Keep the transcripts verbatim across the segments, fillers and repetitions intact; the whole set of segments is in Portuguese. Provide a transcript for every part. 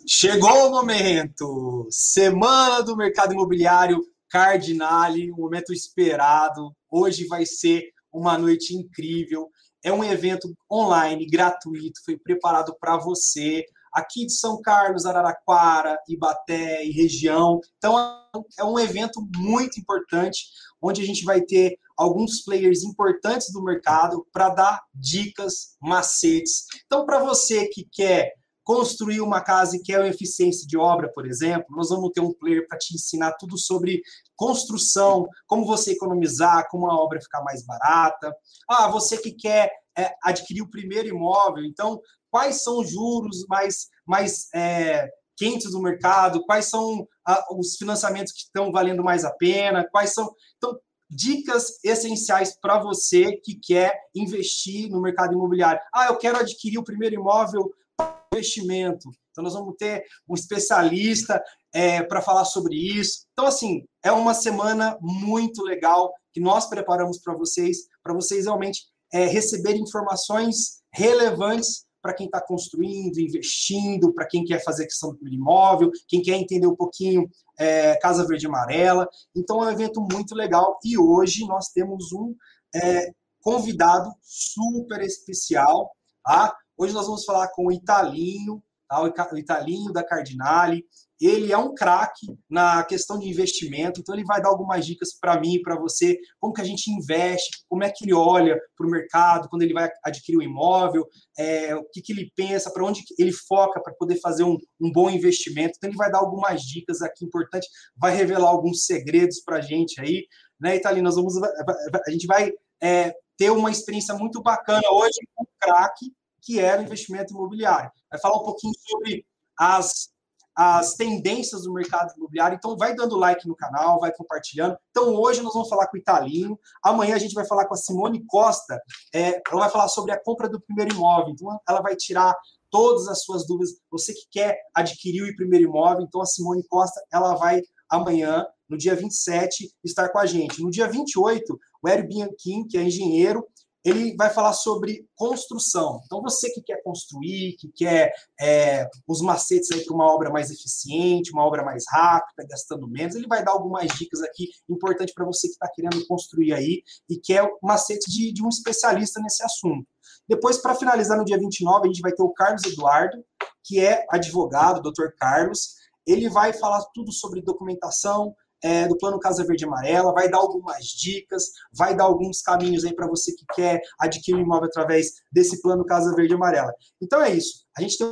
Chegou o momento! Semana do Mercado Imobiliário Cardinale, um momento esperado. Hoje vai ser uma noite incrível. É um evento online, gratuito, foi preparado para você, aqui de São Carlos, Araraquara, Ibaté e região. Então, é um evento muito importante, onde a gente vai ter alguns players importantes do mercado para dar dicas, macetes. Então, para você que quer construir uma casa e quer uma eficiência de obra, por exemplo, nós vamos ter um player para te ensinar tudo sobre construção, como você economizar, como a obra ficar mais barata. Ah, você que quer é, adquirir o primeiro imóvel, então, quais são os juros mais, mais é, quentes do mercado, quais são ah, os financiamentos que estão valendo mais a pena, quais são... Então, dicas essenciais para você que quer investir no mercado imobiliário. Ah, eu quero adquirir o primeiro imóvel investimento. Então, nós vamos ter um especialista é, para falar sobre isso. Então, assim, é uma semana muito legal que nós preparamos para vocês, para vocês realmente é, receberem informações relevantes para quem está construindo, investindo, para quem quer fazer a questão do imóvel, quem quer entender um pouquinho é, Casa Verde e Amarela. Então, é um evento muito legal e hoje nós temos um é, convidado super especial, tá? Hoje nós vamos falar com o Italinho, tá? O Italinho da Cardinale. Ele é um craque na questão de investimento, então ele vai dar algumas dicas para mim e para você, como que a gente investe, como é que ele olha para o mercado, quando ele vai adquirir um imóvel, é, o que, que ele pensa, para onde ele foca para poder fazer um, um bom investimento. Então ele vai dar algumas dicas aqui importantes, vai revelar alguns segredos para a gente aí, né, Italinho? Nós vamos, a gente vai é, ter uma experiência muito bacana hoje com o craque, que é o investimento imobiliário. Vai falar um pouquinho sobre as, as tendências do mercado imobiliário. Então, vai dando like no canal, vai compartilhando. Então, hoje nós vamos falar com o Italinho. Amanhã a gente vai falar com a Simone Costa. É, ela vai falar sobre a compra do primeiro imóvel. Então, ela vai tirar todas as suas dúvidas. Você que quer adquirir o primeiro imóvel, então a Simone Costa, ela vai amanhã, no dia vinte e sete, estar com a gente. No dia vinte e oito, o Hélio Bianchim, que é engenheiro, ele vai falar sobre construção. Então, você que quer construir, que quer é, os macetes para uma obra mais eficiente, uma obra mais rápida, gastando menos, ele vai dar algumas dicas aqui importantes para você que está querendo construir aí e quer o macete de, de um especialista nesse assunto. Depois, para finalizar, no dia vinte e nove, a gente vai ter o Carlos Eduardo, que é advogado, doutor Carlos. Ele vai falar tudo sobre documentação, É, do Plano Casa Verde e Amarela, vai dar algumas dicas, vai dar alguns caminhos aí para você que quer adquirir um imóvel através desse Plano Casa Verde e Amarela. Então é isso. A gente tem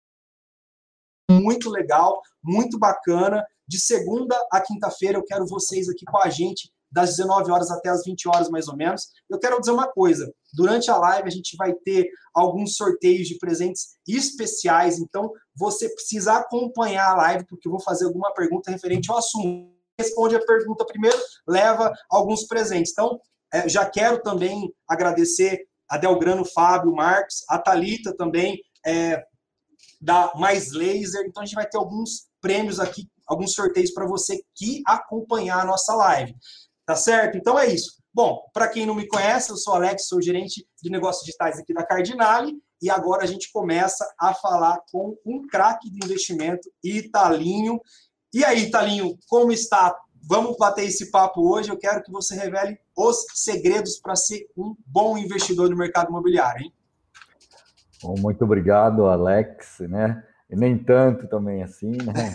um muito legal, muito bacana. De segunda a quinta-feira eu quero vocês aqui com a gente, das dezenove horas até as vinte horas, mais ou menos. Eu quero dizer uma coisa, durante a live a gente vai ter alguns sorteios de presentes especiais, então você precisa acompanhar a live, porque eu vou fazer alguma pergunta referente ao assunto. Responde a pergunta primeiro, leva alguns presentes. Então, é, já quero também agradecer a Delgrano Fábio Marques, a Thalita também, é, da Mais Laser. Então, a gente vai ter alguns prêmios aqui, alguns sorteios para você que acompanhar a nossa live. Tá certo? Então, é isso. Bom, para quem não me conhece, eu sou Alex, sou gerente de negócios digitais aqui da Cardinale, e agora a gente começa a falar com um craque de investimento, Italinho. E aí, Italinho, como está? Vamos bater esse papo hoje. Eu quero que você revele os segredos para ser um bom investidor no mercado imobiliário, hein? Bom, muito obrigado, Alex, né? E nem tanto também assim, né?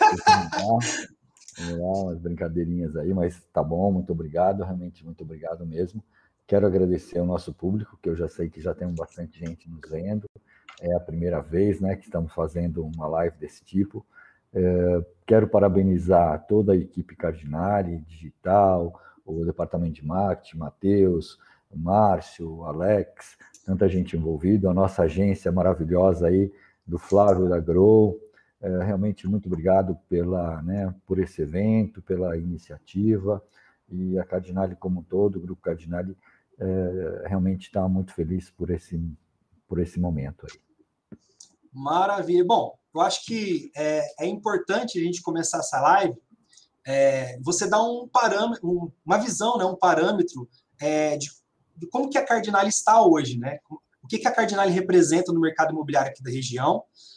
Vamos lá, umas brincadeirinhas aí, mas tá bom, muito obrigado, realmente muito obrigado mesmo. Quero agradecer ao nosso público, que eu já sei que já tem bastante gente nos vendo. É a primeira vez, né, que estamos fazendo uma live desse tipo. É, quero parabenizar toda a equipe Cardinale Digital, o departamento de marketing, Matheus, o Márcio, o Alex, tanta gente envolvida, a nossa agência maravilhosa aí do Flávio da Grow. É, realmente muito obrigado pela, né, por esse evento, pela iniciativa, e a Cardinale como um todo, o Grupo Cardinale, é, realmente está muito feliz por esse, por esse momento aí. Maravilha. Bom, eu acho que é, é importante a gente começar essa live, é, você dar um parâmetro, um, uma visão, né, um parâmetro é, de, de como que a Cardinale está hoje, né? O que, que a Cardinale representa no mercado imobiliário aqui da região.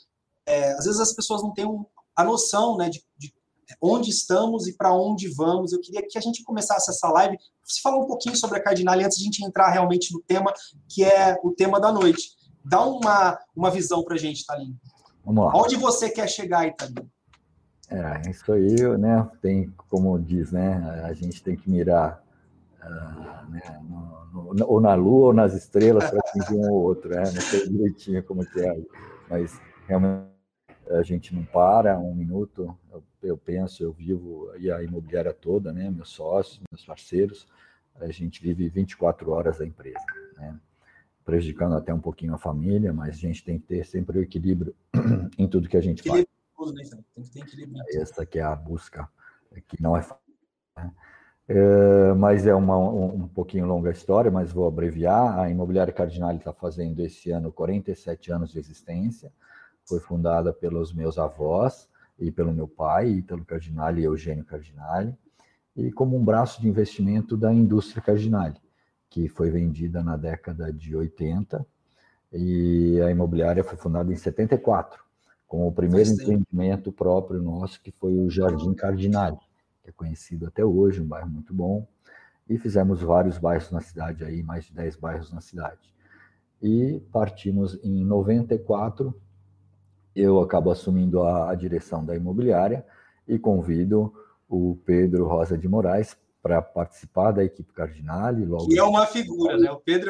é, às vezes as pessoas não têm um, a noção, né, de, de onde estamos e para onde vamos. Eu queria que a gente começasse essa live, se falar um pouquinho sobre a Cardinale antes de a gente entrar realmente no tema, que é o tema da noite. Dá uma, uma visão para a gente, Thalinho. Vamos lá. Onde você quer chegar, Thalinho? É, isso aí, né? Tem, como diz, né? A gente tem que mirar uh, né, no, no, ou na Lua ou nas estrelas para atingir um ou outro, né? Não sei direitinho como que é, mas realmente a gente não para um minuto. Eu, eu penso, eu vivo, e a imobiliária toda, né? Meus sócios, meus parceiros, a gente vive vinte e quatro horas da empresa, né? Prejudicando até um pouquinho a família, mas a gente tem que ter sempre o equilíbrio em tudo que a gente faz. Tem que ter equilíbrio. Essa que é a busca, que não é fácil, né? É, mas é uma, um, um pouquinho longa a história, mas vou abreviar. A Imobiliária Cardinale está fazendo esse ano quarenta e sete anos de existência. Foi fundada pelos meus avós e pelo meu pai, Ítalo Cardinale e Eugênio Cardinale, e como um braço de investimento da indústria Cardinale, que foi vendida na década de oitenta, e a imobiliária foi fundada em setenta e quatro, com o primeiro empreendimento próprio nosso, que foi o Jardim Cardinale, que é conhecido até hoje, um bairro muito bom, e fizemos vários bairros na cidade, aí, mais de dez bairros na cidade. E partimos em noventa e quatro, eu acabo assumindo a, a direção da imobiliária e convido o Pedro Rosa de Moraes para participar da equipe Cardinale. Logo que é uma figura, né? O Pedro...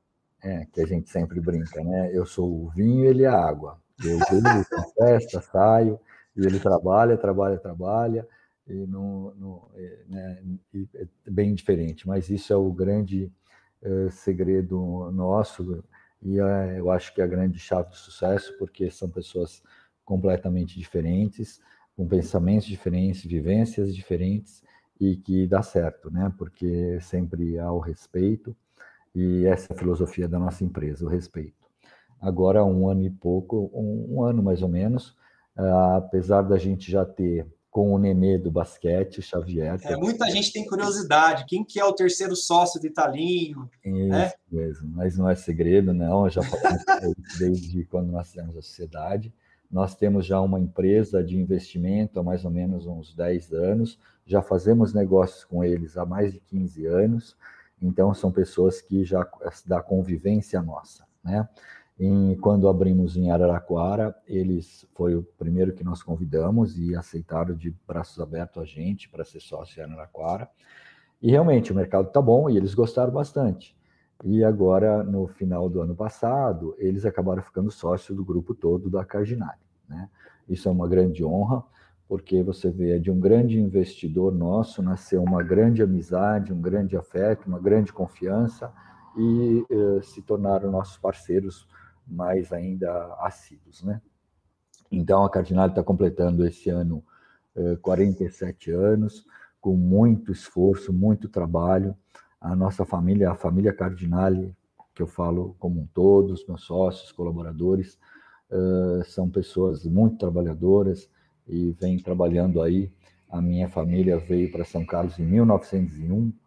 É, que a gente sempre brinca, né? Eu sou o vinho e ele é a água. Eu bebo, festa, saio, e ele trabalha, trabalha, trabalha, e, não, não, é, né, e é bem diferente. Mas isso é o grande é, segredo nosso, e é, eu acho que é a grande chave do sucesso, porque são pessoas completamente diferentes, com pensamentos diferentes, vivências diferentes, e que dá certo, né? Porque sempre há o respeito. E essa é a filosofia da nossa empresa, o respeito. Agora, um ano e pouco, um, um ano mais ou menos, uh, apesar da gente já ter, com o Nenê do basquete, o Xavier... É, muita gente tem curiosidade, quem que é o terceiro sócio do Italinho? Isso né? mesmo, mas não é segredo, não, já falamos desde quando nós fizemos a sociedade. Nós temos já uma empresa de investimento há mais ou menos uns dez anos, já fazemos negócios com eles há mais de quinze anos, então são pessoas que já da convivência nossa, né? E quando abrimos em Araraquara, eles foi o primeiro que nós convidamos e aceitaram de braços abertos a gente para ser sócio em Araraquara. E realmente o mercado está bom e eles gostaram bastante. E agora, no final do ano passado, eles acabaram ficando sócios do grupo todo da Cardinale, né? Isso é uma grande honra, porque você vê, de um grande investidor nosso nasceu uma grande amizade, um grande afeto, uma grande confiança, e eh, se tornaram nossos parceiros mais ainda assíduos, né? Então, a Cardinale está completando esse ano eh, quarenta e sete anos, com muito esforço, muito trabalho. A nossa família, a família Cardinale, que eu falo como um todo, os meus sócios, colaboradores, uh, são pessoas muito trabalhadoras e vem trabalhando aí. A minha família veio para São Carlos em mil novecentos e um,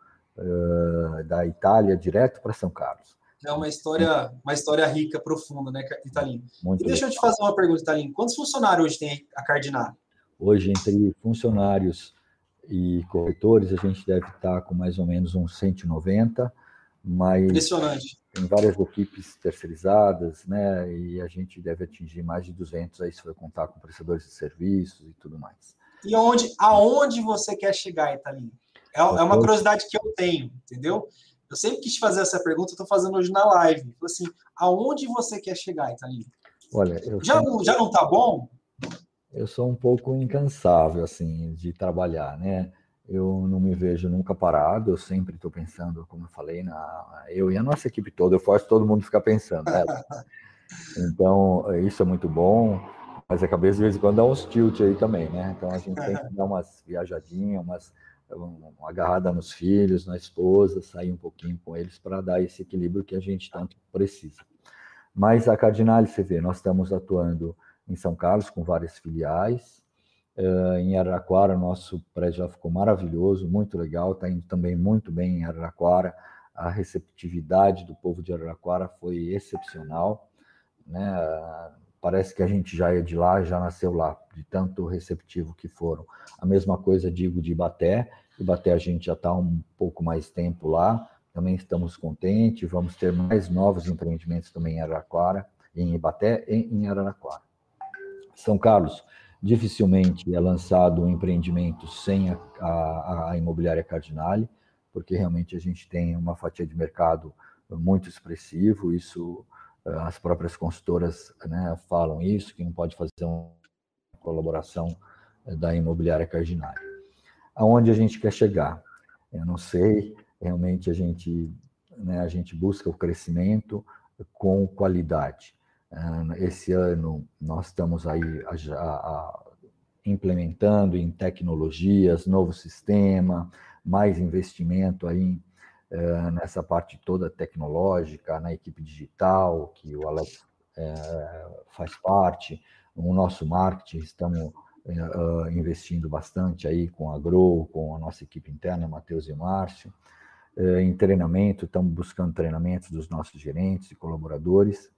uh, da Itália, direto para São Carlos. É uma história, uma história rica, profunda, né, Italinho? Muito e deixa legal. eu te fazer uma pergunta, Italinho. Quantos funcionários hoje tem a Cardinale? Hoje, entre funcionários e corretores, a gente deve estar com mais ou menos uns cento e noventa, mas impressionante. Tem várias equipes terceirizadas, né? E a gente deve atingir mais de duzentos, aí se for contar com prestadores de serviços e tudo mais. E onde, aonde você quer chegar, Italinho? É, é uma curiosidade que eu tenho, entendeu? Eu sempre quis fazer essa pergunta, estou fazendo hoje na live. Assim, aonde você quer chegar, Italinho? Olha, eu já, sou... já não está bom? Eu sou um pouco incansável, assim, de trabalhar, né? Eu não me vejo nunca parado, eu sempre estou pensando, como eu falei, na, eu e a nossa equipe toda, eu faço todo mundo ficar pensando, né? Então, isso é muito bom, mas a cabeça de vez em quando dá uns tilt aí também, né? Então, a gente tem que dar umas viajadinhas, umas, uma agarrada nos filhos, na esposa, sair um pouquinho com eles para dar esse equilíbrio que a gente tanto precisa. Mas a Cardinale, você vê, nós estamos atuando em São Carlos com várias filiais. Uh, em Araraquara, nosso prédio já ficou maravilhoso, muito legal, está indo também muito bem em Araraquara. A receptividade do povo de Araraquara foi excepcional, né? parece que a gente já é de lá, já nasceu lá, de tanto receptivo que foram. A mesma coisa digo de Ibaté. Ibaté a gente já está um pouco mais tempo lá, também estamos contentes, vamos ter mais novos empreendimentos também em Araraquara, em Ibaté e em Araraquara. São Carlos, dificilmente é lançado um empreendimento sem a, a, a imobiliária Cardinale, porque realmente a gente tem uma fatia de mercado muito expressivo, isso as próprias consultoras, né, falam isso, que não pode fazer uma colaboração da imobiliária Cardinale. Aonde a gente quer chegar? Eu não sei, realmente a gente, né, a gente busca o crescimento com qualidade. Esse ano nós estamos aí a, a, implementando em tecnologias, novo sistema, mais investimento aí uh, nessa parte toda tecnológica, na equipe digital, que o Alex uh, faz parte, o nosso marketing, estamos uh, investindo bastante aí com a Grow, com a nossa equipe interna, Matheus e Márcio, uh, em treinamento, estamos buscando treinamentos dos nossos gerentes e colaboradores.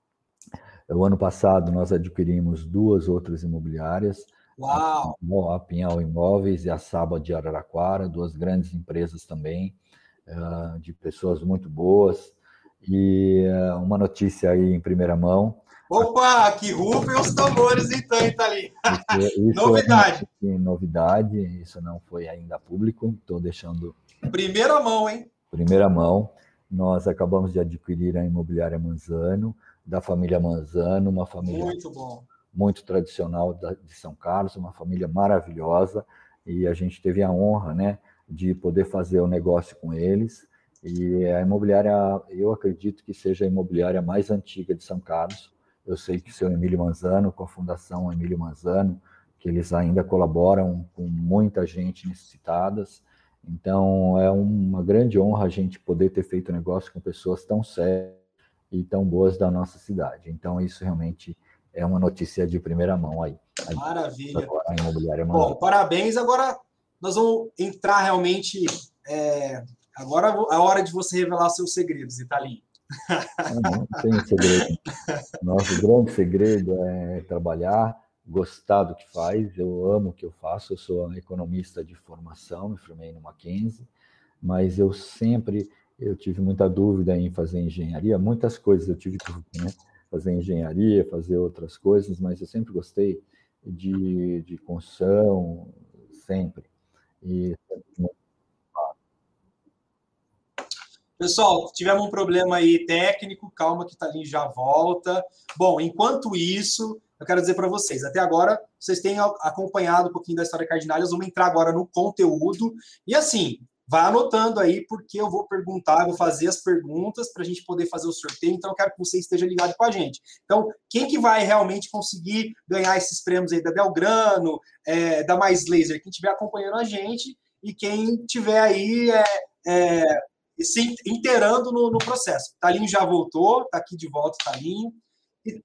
O ano passado, nós adquirimos duas outras imobiliárias, Uau. a Pinhal Imóveis e a Saba de Araraquara, duas grandes empresas também, de pessoas muito boas. E uma notícia aí em primeira mão. Opa, que rufem os tambores então, Italim. Isso, isso Novidade. É novidade, isso não foi ainda público, estou deixando... Primeira mão, hein? Primeira mão. Nós acabamos de adquirir a imobiliária Manzano, da família Manzano, uma família muito, bom. muito tradicional de São Carlos, uma família maravilhosa, e a gente teve a honra, né, de poder fazer o negócio com eles. E a imobiliária, eu acredito que seja a imobiliária mais antiga de São Carlos. Eu sei que o seu Emílio Manzano, com a Fundação Emílio Manzano, que eles ainda colaboram com muita gente necessitadas. Então, é uma grande honra a gente poder ter feito negócio com pessoas tão sérias e tão boas da nossa cidade. Então, isso realmente é uma notícia de primeira mão aí. Maravilha. Agora, a imobiliária Bom, parabéns. Agora nós vamos entrar realmente... É... Agora é a hora de você revelar seus segredos, Italim. Não, não tem segredo. Nosso grande segredo é trabalhar, gostar do que faz. Eu amo o que eu faço. Eu sou economista de formação, me formei no Mackenzie, mas eu sempre eu tive muita dúvida em fazer engenharia. Muitas coisas eu tive dúvida, né? Fazer engenharia, fazer outras coisas, mas eu sempre gostei de, de construção, sempre. E pessoal, tivemos um problema aí técnico, calma que o Italim já volta. Bom, enquanto isso, eu quero dizer para vocês, até agora, vocês têm acompanhado um pouquinho da história Cardinale, vamos entrar agora no conteúdo. E assim, vai anotando aí, porque eu vou perguntar, vou fazer as perguntas para a gente poder fazer o sorteio, então eu quero que você esteja ligado com a gente. Então, quem que vai realmente conseguir ganhar esses prêmios aí da Belgrano, é, da Mais Laser? Quem estiver acompanhando a gente e quem tiver aí... É, é, e se inteirando no, no processo. Talinho já voltou, está aqui de volta, Talinho. E...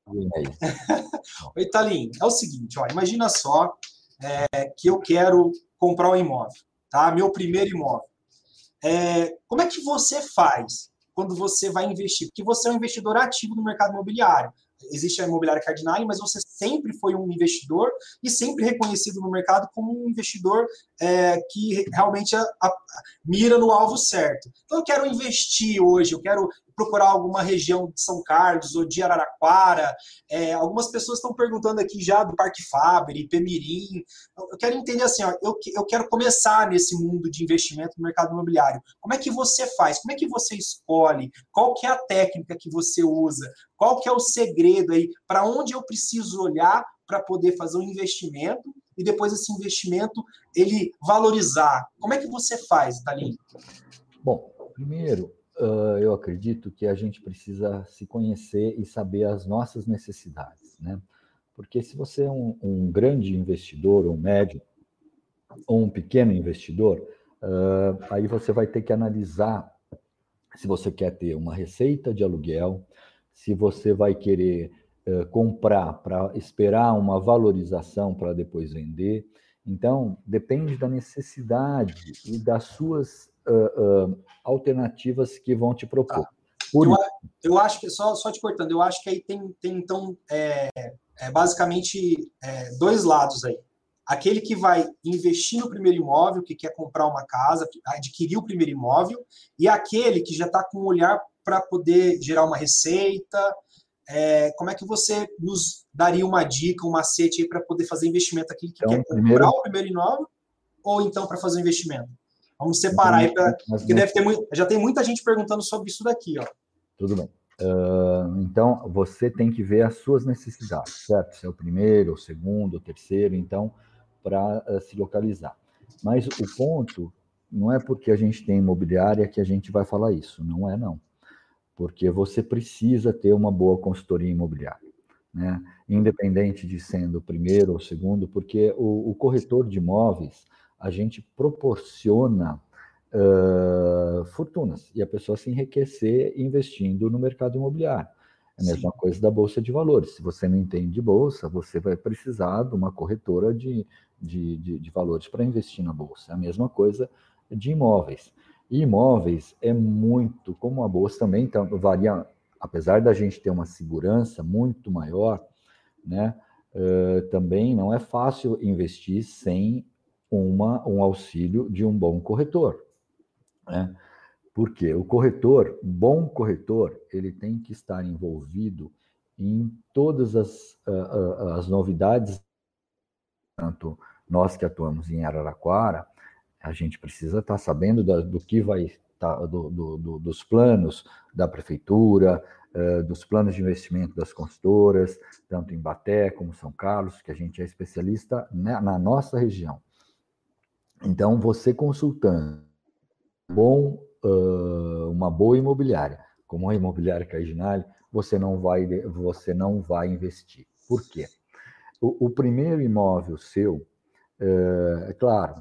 Oi, Talinho, é o seguinte, ó, imagina só é, que eu quero comprar um imóvel, tá? Meu primeiro imóvel. É, como é que você faz quando você vai investir? Porque você é um investidor ativo no mercado imobiliário. Existe a imobiliária Cardinale, mas você sempre foi um investidor e sempre reconhecido no mercado como um investidor é, que realmente a, a, mira no alvo certo. Então, eu quero investir hoje, eu quero procurar alguma região de São Carlos ou de Araraquara. É, algumas pessoas estão perguntando aqui já do Parque Faber, Ipemirim. Eu quero entender assim, ó, eu, eu quero começar nesse mundo de investimento no mercado imobiliário. Como é que você faz? Como é que você escolhe? Qual que é a técnica que você usa? Qual que é o segredo aí? Para onde eu preciso olhar para poder fazer um investimento e depois esse investimento ele valorizar? Como é que você faz, Talinho? Bom, primeiro, Uh, eu acredito que a gente precisa se conhecer e saber as nossas necessidades, né? Porque se você é um, um grande investidor, um médio, ou um pequeno investidor, uh, aí você vai ter que analisar se você quer ter uma receita de aluguel, se você vai querer uh, comprar para esperar uma valorização para depois vender. Então, depende da necessidade e das suas Uh, uh, alternativas que vão te propor. Eu, eu acho que, só, só te cortando, eu acho que aí tem, tem então, é, é basicamente é, dois lados aí. Aquele que vai investir no primeiro imóvel, que quer comprar uma casa, adquirir o primeiro imóvel, e aquele que já está com um olhar para poder gerar uma receita. É, como é que você nos daria uma dica, um macete aí para poder fazer investimento? Aquele que Então, quer comprar primeiro, o primeiro imóvel ou então para fazer um investimento? Vamos separar aí, pra, porque deve ter muito, já tem muita gente perguntando sobre isso daqui, ó. Tudo bem. Uh, então, você tem que ver as suas necessidades, certo? Se é o primeiro, o segundo, o terceiro, então, para uh, se localizar. Mas o ponto não é porque a gente tem imobiliária que a gente vai falar isso, não é não. Porque você precisa ter uma boa consultoria imobiliária, né? Independente de sendo o primeiro ou o segundo, porque o, o corretor de imóveis, a gente proporciona Uh, fortunas, e a pessoa se enriquecer investindo no mercado imobiliário. É a mesma Sim. coisa da Bolsa de Valores. Se você não entende de Bolsa, você vai precisar de uma corretora de, de, de, de valores para investir na Bolsa. É a mesma coisa de imóveis. E imóveis é muito, como a Bolsa também, então, varia, apesar da gente ter uma segurança muito maior, né, uh, também não é fácil investir sem uma, um auxílio de um bom corretor. Né? Porque o corretor, bom corretor, ele tem que estar envolvido em todas as, uh, uh, as novidades. Tanto nós que atuamos em Araraquara, a gente precisa estar sabendo da, do que vai estar, do, do, do, dos planos da prefeitura, uh, dos planos de investimento das consultoras, tanto em Baté como São Carlos, que a gente é especialista na, na nossa região. Então, você consultando bom, uh, uma boa imobiliária, como a imobiliária Cardinale, você não vai, você não vai investir. Por quê? O, o primeiro imóvel seu, uh, é claro,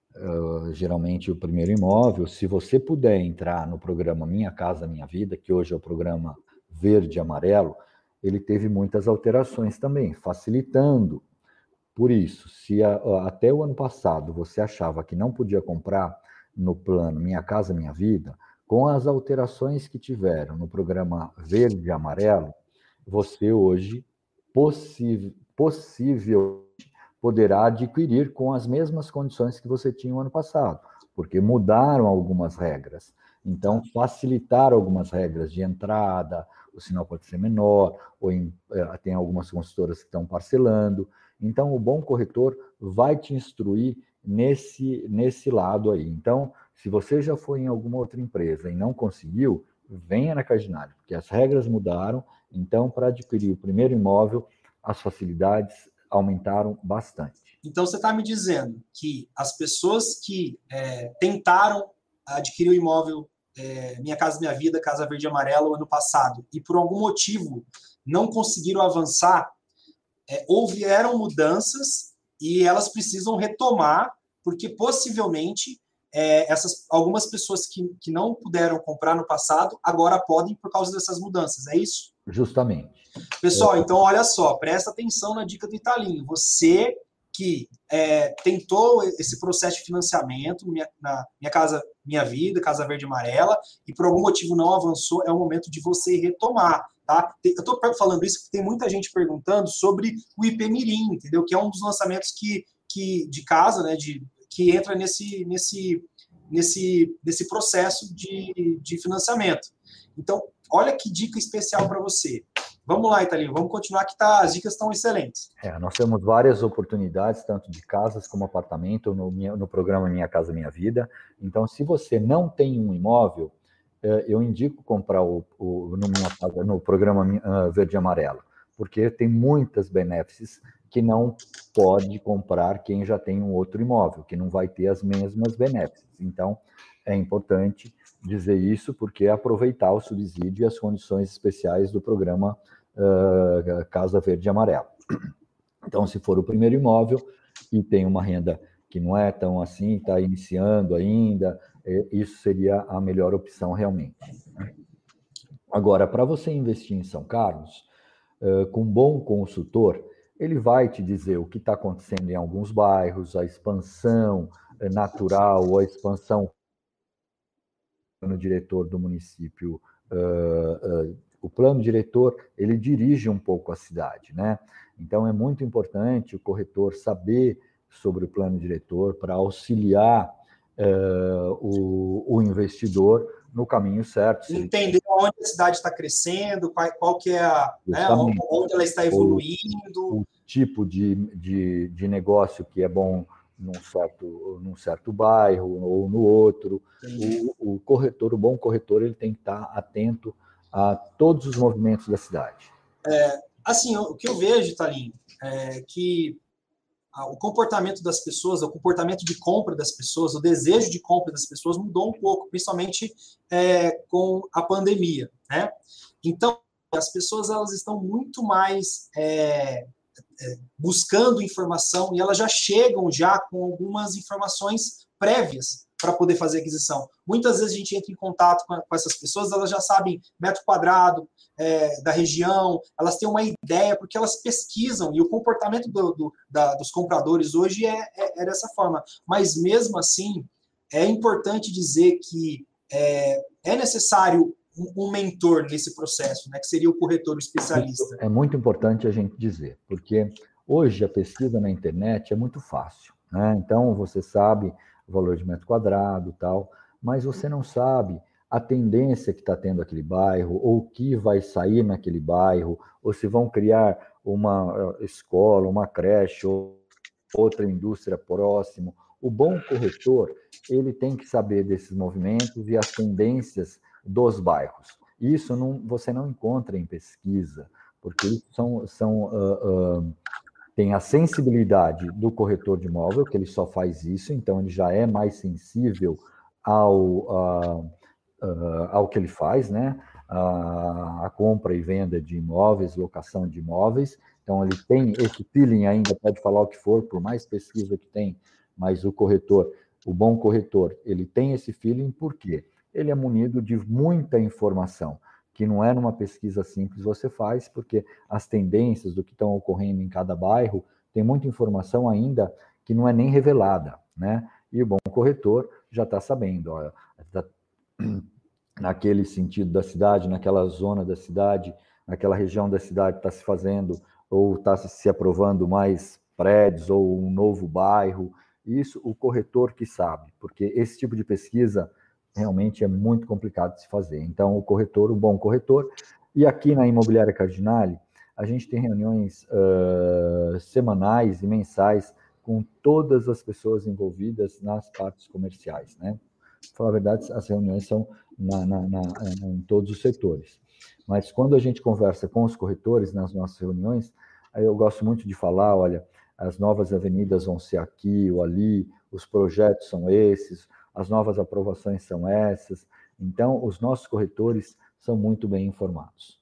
uh, geralmente o primeiro imóvel, se você puder entrar no programa Minha Casa Minha Vida, que hoje é o programa verde e amarelo, ele teve muitas alterações também, facilitando. Por isso, se a, até o ano passado você achava que não podia comprar no plano Minha Casa Minha Vida, com as alterações que tiveram no programa verde e amarelo, você hoje possível, possível poderá adquirir com as mesmas condições que você tinha no ano passado, porque mudaram algumas regras. Então, facilitaram algumas regras de entrada, o sinal pode ser menor, ou em, tem algumas consultoras que estão parcelando. Então, o bom corretor vai te instruir nesse, nesse lado aí. Então, se você já foi em alguma outra empresa e não conseguiu, venha na Cardinale, porque as regras mudaram. Então, para adquirir o primeiro imóvel, as facilidades aumentaram bastante. Então, você está me dizendo que as pessoas que é, tentaram adquirir o imóvel é, Minha Casa Minha Vida, Casa Verde e Amarelo, ano passado, e por algum motivo não conseguiram avançar, é, houveram mudanças e elas precisam retomar, porque possivelmente é, essas, algumas pessoas que, que não puderam comprar no passado, agora podem por causa dessas mudanças, é isso? Justamente. Pessoal, então olha só, presta atenção na dica do Italinho. Você que é, tentou esse processo de financiamento, minha, na Minha Casa Minha Vida, Casa Verde e Amarela, e por algum motivo não avançou, é o momento de você retomar. Tá? Eu estou falando isso porque tem muita gente perguntando sobre o I P Mirim, entendeu? Que é um dos lançamentos que, que, de casa, né, de, que entra nesse, nesse, nesse, nesse processo de, de financiamento. Então, olha que dica especial para você. Vamos lá, Italinho, vamos continuar que tá, as dicas estão excelentes. É, nós temos várias oportunidades, tanto de casas como apartamento, no, no programa Minha Casa Minha Vida. Então, se você não tem um imóvel, eu indico comprar o, o, no, minha, no programa Verde e Amarelo, porque tem muitas benefícios que não pode comprar quem já tem um outro imóvel, que não vai ter as mesmas benefícios. Então, é importante dizer isso, porque é aproveitar o subsídio e as condições especiais do programa uh, Casa Verde e Amarelo. Então, se for o primeiro imóvel e tem uma renda que não é tão assim, está iniciando ainda, isso seria a melhor opção realmente. Agora, para você investir em São Carlos, com um bom consultor, ele vai te dizer o que está acontecendo em alguns bairros, a expansão natural ou a expansão no diretor do município uh, uh, o plano diretor, ele dirige um pouco a cidade, né? Então, é muito importante o corretor saber sobre o plano diretor para auxiliar uh, o, o investidor no caminho certo. Entender onde a cidade está crescendo, qual, qual que é a, né, onde ela está evoluindo. O, o tipo de, de, de negócio que é bom num certo, num certo bairro ou no outro. O, o corretor, o bom corretor, ele tem que estar atento a todos os movimentos da cidade. É, assim, o que eu vejo, Thalim, é que o comportamento das pessoas, o comportamento de compra das pessoas, o desejo de compra das pessoas mudou um pouco, principalmente é, com a pandemia, né? Então, as pessoas elas estão muito mais é, é, buscando informação e elas já chegam já com algumas informações prévias para poder fazer aquisição. Muitas vezes a gente entra em contato com, com essas pessoas, elas já sabem metro quadrado é, da região, elas têm uma ideia, porque elas pesquisam, e o comportamento do, do, da, dos compradores hoje é, é, é dessa forma. Mas, mesmo assim, é importante dizer que é, é necessário um, um mentor nesse processo, né, que seria o corretor, o especialista. É muito importante a gente dizer, porque hoje a pesquisa na internet é muito fácil, né? Então, você sabe o valor de metro quadrado e tal, mas você não sabe a tendência que está tendo aquele bairro, ou o que vai sair naquele bairro, ou se vão criar uma escola, uma creche, ou outra indústria próximo. O bom corretor, ele tem que saber desses movimentos e as tendências dos bairros. Isso não, você não encontra em pesquisa, porque isso são... são uh, uh, tem a sensibilidade do corretor de imóvel, que ele só faz isso, então ele já é mais sensível ao, uh, uh, ao que ele faz, né? Uh, a compra e venda de imóveis, locação de imóveis. Então ele tem esse feeling ainda, pode falar o que for, por mais pesquisa que tem, mas o corretor, o bom corretor, ele tem esse feeling porque ele é munido de muita informação, que não é numa pesquisa simples você faz, porque as tendências do que estão ocorrendo em cada bairro, tem muita informação ainda que não é nem revelada, né? E o bom corretor já está sabendo, ó, tá, naquele sentido da cidade, naquela zona da cidade, naquela região da cidade está se fazendo, ou está se aprovando mais prédios, ou um novo bairro. Isso o corretor que sabe, porque esse tipo de pesquisa realmente é muito complicado de se fazer. Então, o corretor, o bom corretor, e aqui na Imobiliária Cardinale, a gente tem reuniões uh, semanais e mensais com todas as pessoas envolvidas nas partes comerciais, né? Para falar a verdade, as reuniões são na, na, na, em todos os setores. Mas quando a gente conversa com os corretores nas nossas reuniões, eu gosto muito de falar, olha, as novas avenidas vão ser aqui ou ali, os projetos são esses, as novas aprovações são essas. Então, os nossos corretores são muito bem informados.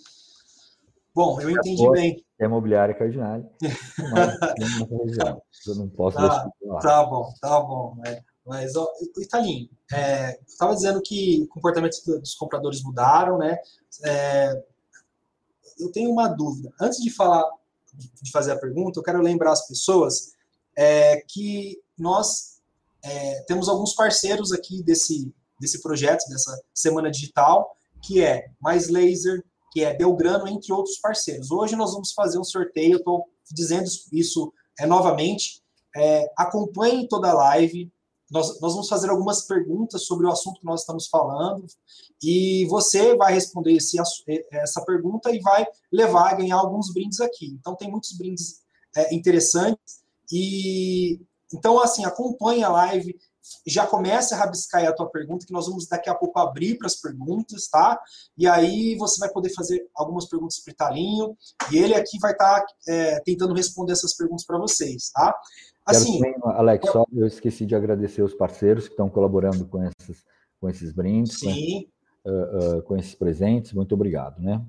Bom, eu entendi bem. É Imobiliária Cardinale, mas nessa região. Eu não posso tá, deixar de falar. Tá bom, tá bom. É. Mas, ó, Italim, é, eu estava dizendo que o comportamento dos compradores mudaram, né? É, eu tenho uma dúvida. Antes de falar, de fazer a pergunta, eu quero lembrar as pessoas é, que nós é, temos alguns parceiros aqui desse, desse projeto, dessa Semana Digital, que é Mais Laser, que é Belgrano, entre outros parceiros. Hoje nós vamos fazer um sorteio, eu estou dizendo isso é, novamente. É, acompanhe toda a live. Nós, nós vamos fazer algumas perguntas sobre o assunto que nós estamos falando e você vai responder esse, essa pergunta e vai levar a ganhar alguns brindes aqui. Então, tem muitos brindes é, interessantes. E então, assim, acompanhe a live, já comece a rabiscar aí a tua pergunta, que nós vamos daqui a pouco abrir para as perguntas, tá? E aí você vai poder fazer algumas perguntas para o Italinho e ele aqui vai estar tá, é, tentando responder essas perguntas para vocês, tá? Assim, também, Alex, só eu esqueci de agradecer os parceiros que estão colaborando com esses, com esses brindes, com esses, uh, uh, com esses presentes. Muito obrigado, né?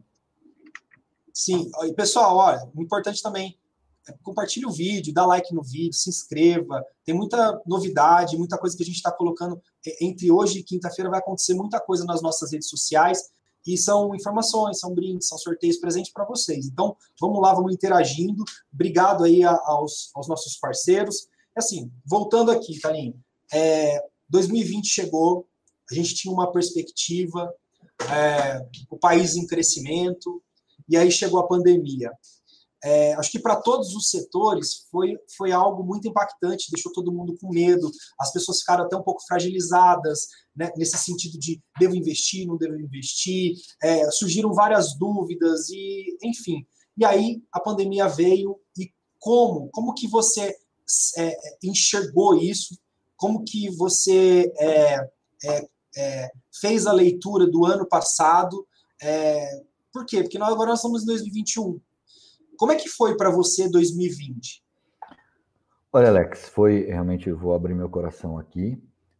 Sim. E, pessoal, olha, importante também, compartilhe o vídeo, dá like no vídeo, se inscreva. Tem muita novidade, muita coisa que a gente está colocando. Entre hoje e quinta-feira vai acontecer muita coisa nas nossas redes sociais. E são informações, são brindes, são sorteios presentes para vocês. Então, vamos lá, vamos interagindo. Obrigado aí aos, aos nossos parceiros. Assim, voltando aqui, Talinho, é, dois mil e vinte chegou, a gente tinha uma perspectiva, é, o país em crescimento, e aí chegou a pandemia. É, acho que para todos os setores foi, foi algo muito impactante, deixou todo mundo com medo, as pessoas ficaram até um pouco fragilizadas, né, nesse sentido de devo investir, não devo investir, é, surgiram várias dúvidas, e enfim. E aí a pandemia veio, e como? Como que você é, enxergou isso? Como que você é, é, é, fez a leitura do ano passado? É, por quê? Porque nós, agora nós estamos em dois mil e vinte e um. Como é que foi para você dois mil e vinte? Olha, Alex, foi realmente, eu vou abrir meu coração aqui.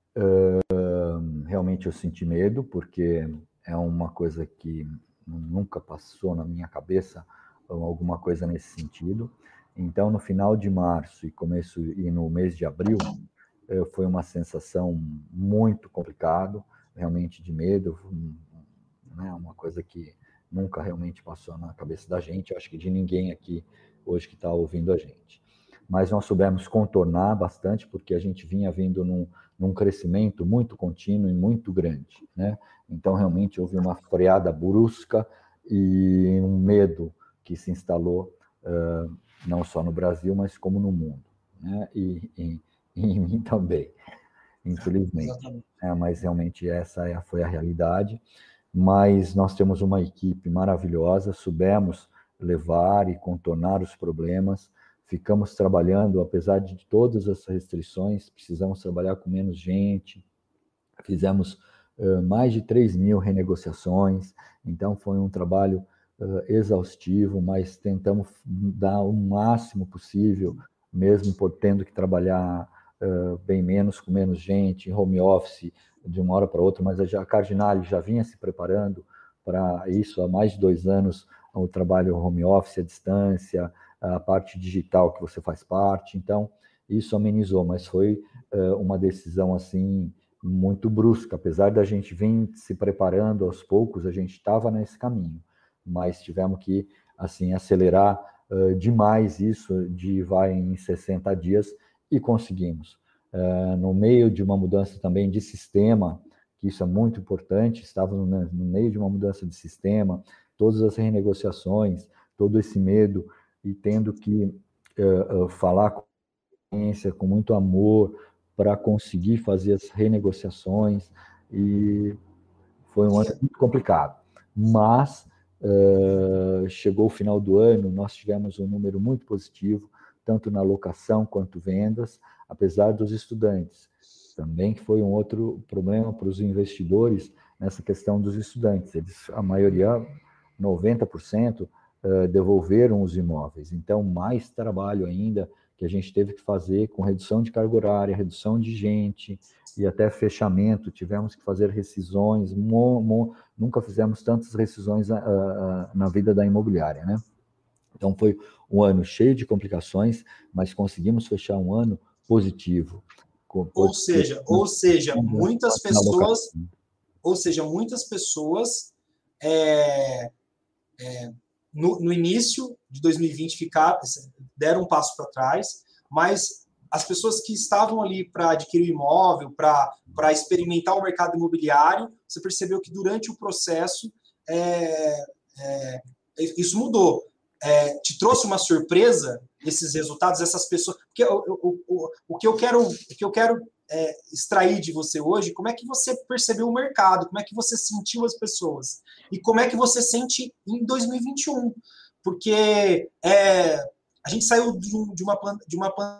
Uh, realmente eu senti medo, porque é uma coisa que nunca passou na minha cabeça, alguma coisa nesse sentido. Então, no final de março e começo e no mês de abril, foi uma sensação muito complicada, realmente de medo, né? Uma coisa que nunca realmente passou na cabeça da gente, eu acho que de ninguém aqui hoje que está ouvindo a gente. Mas nós soubemos contornar bastante, porque a gente vinha vindo num, num crescimento muito contínuo e muito grande, né? Então, realmente, houve uma freada brusca e um medo que se instalou, uh, não só no Brasil, mas como no mundo, né? E, e, e em mim também, infelizmente. É, mas, realmente, essa foi a realidade. Mas nós temos uma equipe maravilhosa, soubemos levar e contornar os problemas, ficamos trabalhando, apesar de todas as restrições, precisamos trabalhar com menos gente, fizemos uh, mais de três mil renegociações, então foi um trabalho uh, exaustivo, mas tentamos dar o máximo possível, mesmo por tendo que trabalhar uh, bem menos, com menos gente, em home office, de uma hora para outra, mas a Cardinale já vinha se preparando para isso há mais de dois anos, o trabalho home office, à distância, a parte digital que você faz parte, então isso amenizou, mas foi uh, uma decisão assim muito brusca, apesar da gente vir se preparando aos poucos, a gente estava nesse caminho, mas tivemos que assim acelerar uh, demais isso de vai em sessenta dias e conseguimos. Uh, no meio de uma mudança também de sistema, que isso é muito importante, estávamos no, no meio de uma mudança de sistema, todas as renegociações, todo esse medo, e tendo que uh, uh, falar com a ciência, com muito amor, para conseguir fazer as renegociações, e foi um ano muito complicado. Mas uh, chegou o final do ano, nós tivemos um número muito positivo, tanto na locação quanto vendas, apesar dos estudantes. Também foi um outro problema para os investidores nessa questão dos estudantes. Eles, a maioria, noventa por cento, uh, devolveram os imóveis. Então, mais trabalho ainda que a gente teve que fazer com redução de carga horária, redução de gente e até fechamento. Tivemos que fazer rescisões, mo, mo, nunca fizemos tantas rescisões uh, uh, na vida da imobiliária, né? Então, foi um ano cheio de complicações, mas conseguimos fechar um ano positivo. Ou seja, ou seja, muitas pessoas, ou seja, muitas pessoas é, é, no, no início de dois mil e vinte ficaram, deram um passo para trás, mas as pessoas que estavam ali para adquirir imóvel, para experimentar o mercado imobiliário, você percebeu que durante o processo é, é, isso mudou. É, te trouxe uma surpresa esses resultados, essas pessoas? Porque o, o, o, o que eu quero, o que eu quero é, extrair de você hoje, como é que você percebeu o mercado, como é que você sentiu as pessoas e como é que você sente em dois mil e vinte e um, porque é, a gente saiu de, um, de uma de uma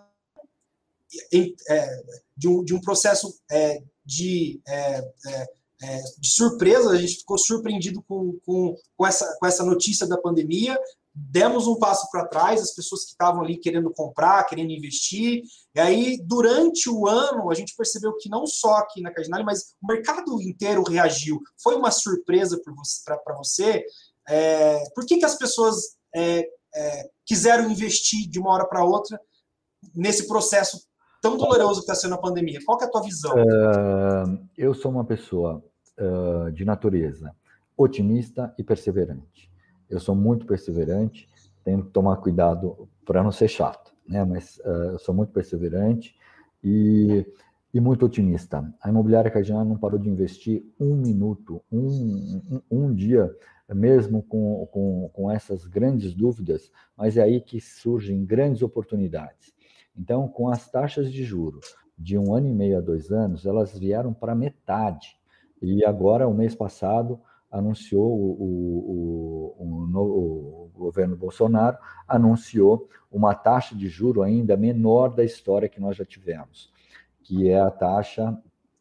é, de, um, de um processo é, de é, é, de surpresa, a gente ficou surpreendido com, com, com, essa, com essa notícia da pandemia, demos um passo para trás, as pessoas que estavam ali querendo comprar, querendo investir, e aí durante o ano a gente percebeu que não só aqui na Cardinale, mas o mercado inteiro reagiu. Foi uma surpresa para você? É, por que, que as pessoas é, é, quiseram investir de uma hora para outra nesse processo tão doloroso que está sendo a pandemia? Qual que é a tua visão? Uh, eu sou uma pessoa uh, de natureza otimista e perseverante. Eu sou muito perseverante, tenho que tomar cuidado para não ser chato, né? Mas uh, eu sou muito perseverante e e muito otimista. A imobiliária Cardinal não parou de investir um minuto, um, um, um dia, mesmo com, com, com essas grandes dúvidas, mas é aí que surgem grandes oportunidades. Então, com as taxas de juros de um ano e meio a dois anos, elas vieram para metade. E agora, o mês passado, anunciou o, o, o, o, o governo Bolsonaro, anunciou uma taxa de juro ainda menor da história que nós já tivemos, que é a taxa,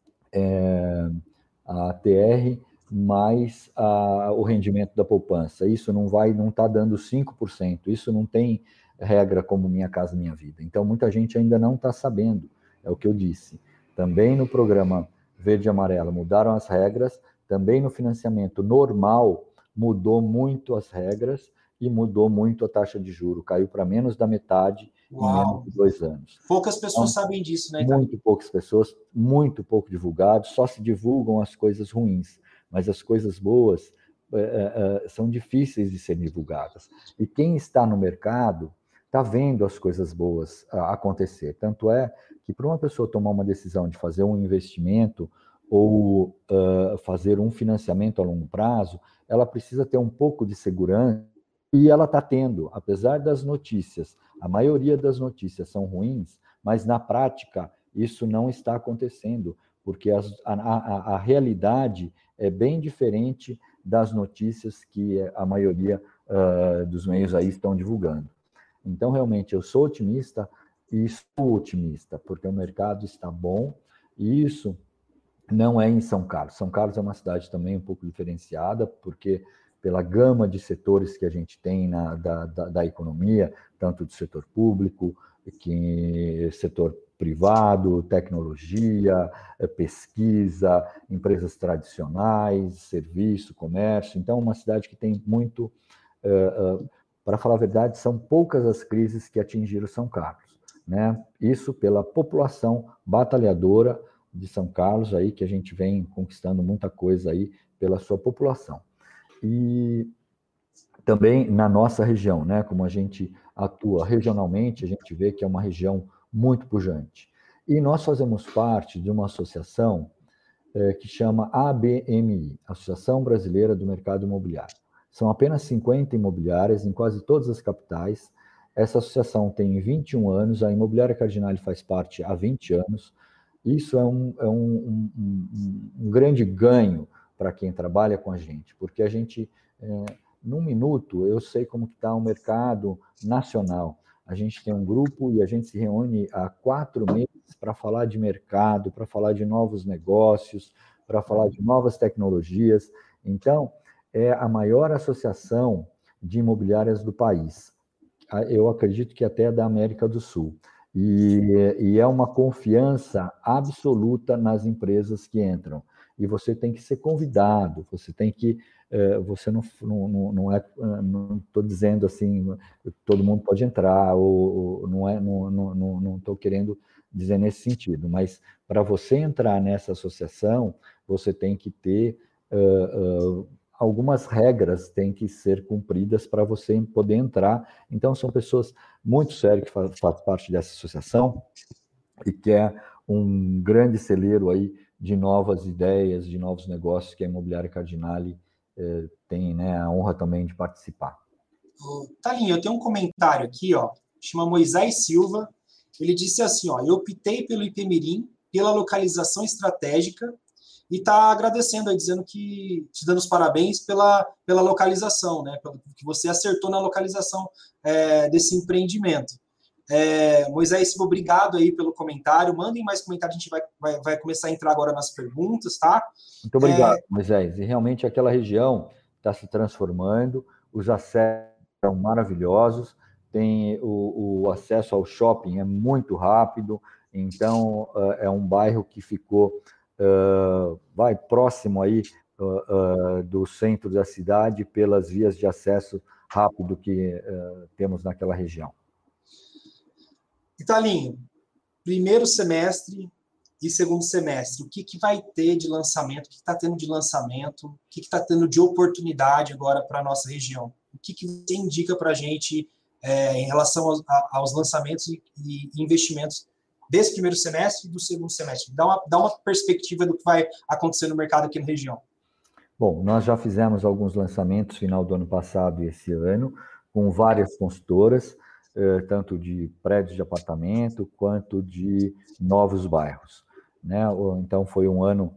é, a T R, mais a, o rendimento da poupança. Isso não vai, não está dando cinco por cento, isso não tem regra como Minha Casa Minha Vida. Então, muita gente ainda não está sabendo, é o que eu disse. Também no programa Verde e Amarelo mudaram as regras, também no financiamento normal mudou muito as regras e mudou muito a taxa de juro, caiu para menos da metade Uau. Em menos de dois anos. Poucas pessoas então, sabem disso, né? Muito poucas pessoas, muito pouco divulgado, só se divulgam as coisas ruins, mas as coisas boas é, é, são difíceis de serem divulgadas. E quem está no mercado está vendo as coisas boas acontecer. Tanto é que para uma pessoa tomar uma decisão de fazer um investimento ou uh, fazer um financiamento a longo prazo, ela precisa ter um pouco de segurança, e ela está tendo, apesar das notícias, a maioria das notícias são ruins, mas na prática isso não está acontecendo, porque as, a, a, a realidade é bem diferente das notícias que a maioria uh, dos meios aí estão divulgando. Então, realmente, eu sou otimista e sou otimista, porque o mercado está bom, e isso não é em São Carlos. São Carlos é uma cidade também um pouco diferenciada, porque pela gama de setores que a gente tem na, da, da, da economia, tanto do setor público, que setor privado, tecnologia, pesquisa, empresas tradicionais, serviço, comércio. Então, é uma cidade que tem muito... Uh, uh, para falar a verdade, são poucas as crises que atingiram São Carlos, né? Isso pela população batalhadora de São Carlos, aí, que a gente vem conquistando muita coisa aí pela sua população. E também na nossa região, né? Como a gente atua regionalmente, a gente vê que é uma região muito pujante. E nós fazemos parte de uma associação é, que chama A B M I, Associação Brasileira do Mercado Imobiliário. São apenas cinquenta imobiliárias em quase todas as capitais. Essa associação tem vinte e um anos, a Imobiliária Cardinale faz parte há vinte anos. Isso é um, é um, um, um, um grande ganho para quem trabalha com a gente, porque a gente, é, num minuto, eu sei como está o mercado nacional. A gente tem um grupo e a gente se reúne há quatro meses para falar de mercado, para falar de novos negócios, para falar de novas tecnologias. Então, é a maior associação de imobiliárias do país. Eu acredito que até da América do Sul. E, e é uma confiança absoluta nas empresas que entram. E você tem que ser convidado, você tem que... Você não, não, não é... Não estou dizendo assim, todo mundo pode entrar, ou, ou não é, não estou não, não, não querendo dizer nesse sentido, mas para você entrar nessa associação, você tem que ter... Uh, uh, algumas regras têm que ser cumpridas para você poder entrar. Então, são pessoas muito sérias que fazem faz parte dessa associação e que é um grande celeiro aí de novas ideias, de novos negócios que a Imobiliária Cardinale eh, tem, né, a honra também de participar. Thalinho, eu tenho um comentário aqui, ó, chama Moisés Silva. Ele disse assim, ó, eu optei pelo Ipemirim, pela localização estratégica, e está agradecendo aí, dizendo que, te dando os parabéns pela, pela localização, né? Pelo que você acertou na localização é, desse empreendimento. É, Moisés, obrigado aí pelo comentário. Mandem mais comentários, a gente vai, vai, vai começar a entrar agora nas perguntas, tá? Muito obrigado, é... Moisés. E realmente aquela região está se transformando, os acessos são maravilhosos, tem o, o acesso ao shopping é muito rápido, então é um bairro que ficou... Uh, vai próximo aí uh, uh, do centro da cidade pelas vias de acesso rápido que uh, temos naquela região. Italinho, primeiro semestre e segundo semestre, o que, que vai ter de lançamento? O que está tendo de lançamento? O que está tendo de oportunidade agora para a nossa região? O que, que você indica para a gente é, em relação aos, a, aos lançamentos e, e investimentos desse primeiro semestre e do segundo semestre? Dá uma, dá uma perspectiva do que vai acontecer no mercado aqui na região. Bom, nós já fizemos alguns lançamentos final do ano passado e esse ano, com várias consultoras, tanto de prédios de apartamento quanto de novos bairros, né? Então, foi um ano,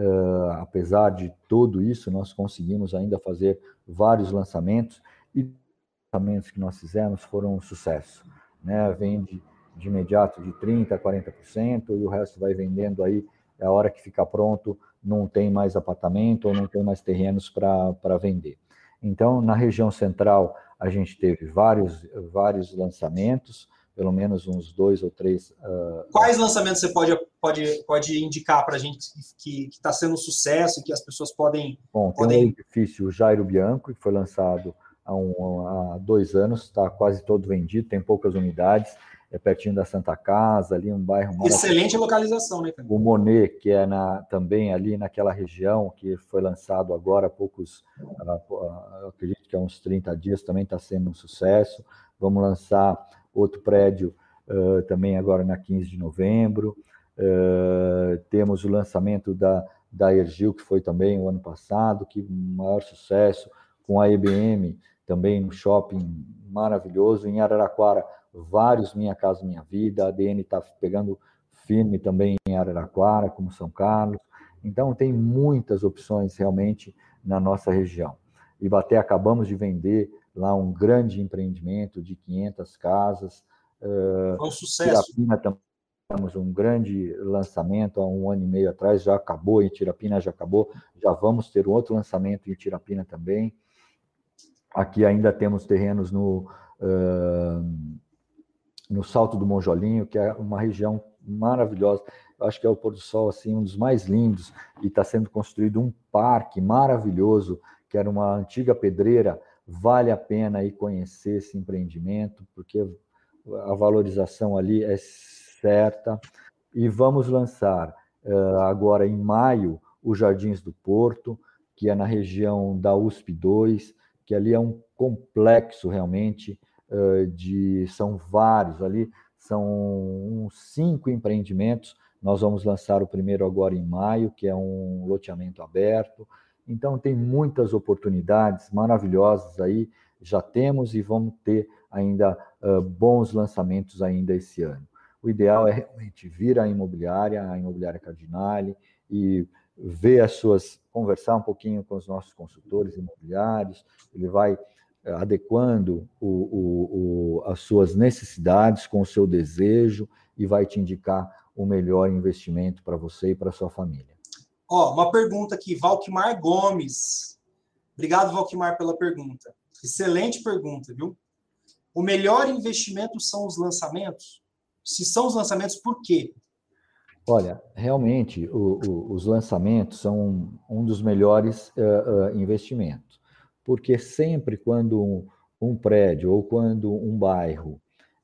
apesar de tudo isso, nós conseguimos ainda fazer vários lançamentos, e os lançamentos que nós fizemos foram um sucesso, né? Vende de imediato de trinta por cento a quarenta por cento, e o resto vai vendendo aí, a hora que fica pronto, não tem mais apartamento ou não tem mais terrenos para vender. Então, na região central, a gente teve vários, vários lançamentos, pelo menos uns dois ou três. Uh... Quais lançamentos você pode, pode, pode indicar para a gente que está sendo um sucesso e que as pessoas podem... Bom, podem... tem um edifício Jairo Bianco, que foi lançado há, um, há dois anos, está quase todo vendido, tem poucas unidades, é pertinho da Santa Casa, ali um bairro... Excelente localização, né? O Monet, que é na, também ali naquela região, que foi lançado agora há poucos, eu acredito que há uns trinta dias, também está sendo um sucesso. Vamos lançar outro prédio uh, também agora na quinze de novembro. Uh, temos o lançamento da, da Ergil, que foi também o ano passado, que maior sucesso, com a E B M, também um shopping maravilhoso. Em Araraquara, vários Minha Casa Minha Vida, a A D N está pegando firme também em Araraquara, como São Carlos. Então, tem muitas opções realmente na nossa região. Ibaté, acabamos de vender lá um grande empreendimento de quinhentas casas. Foi um sucesso. Tirapina também temos um grande lançamento há um ano e meio atrás, já acabou, em Tirapina já acabou, já vamos ter um outro lançamento em Tirapina também. Aqui ainda temos terrenos no, uh, no Salto do Monjolinho, que é uma região maravilhosa. Eu acho que é o pôr do sol assim, um dos mais lindos, e está sendo construído um parque maravilhoso, que era uma antiga pedreira. Vale a pena ir conhecer esse empreendimento, porque a valorização ali é certa. E vamos lançar uh, agora em maio o Jardins do Porto, que é na região da U S P dois, que ali é um complexo realmente uh, de... São vários ali, são uns cinco empreendimentos. Nós vamos lançar o primeiro agora em maio, que é um loteamento aberto. Então, tem muitas oportunidades maravilhosas aí, já temos e vamos ter ainda uh, bons lançamentos ainda esse ano. O ideal é realmente vir à imobiliária, à imobiliária Cardinale, e ver as suas, conversar um pouquinho com os nossos consultores imobiliários. Ele vai adequando o, o, o, as suas necessidades com o seu desejo e vai te indicar o melhor investimento para você e para a sua família. Ó, uma pergunta aqui, Valquimar Gomes. Obrigado, Valquimar, pela pergunta. Excelente pergunta, viu? O melhor investimento são os lançamentos? Se são os lançamentos, por quê? Olha, realmente, o, o, os lançamentos são um dos melhores uh, uh, investimentos, porque sempre quando um, um prédio ou quando um bairro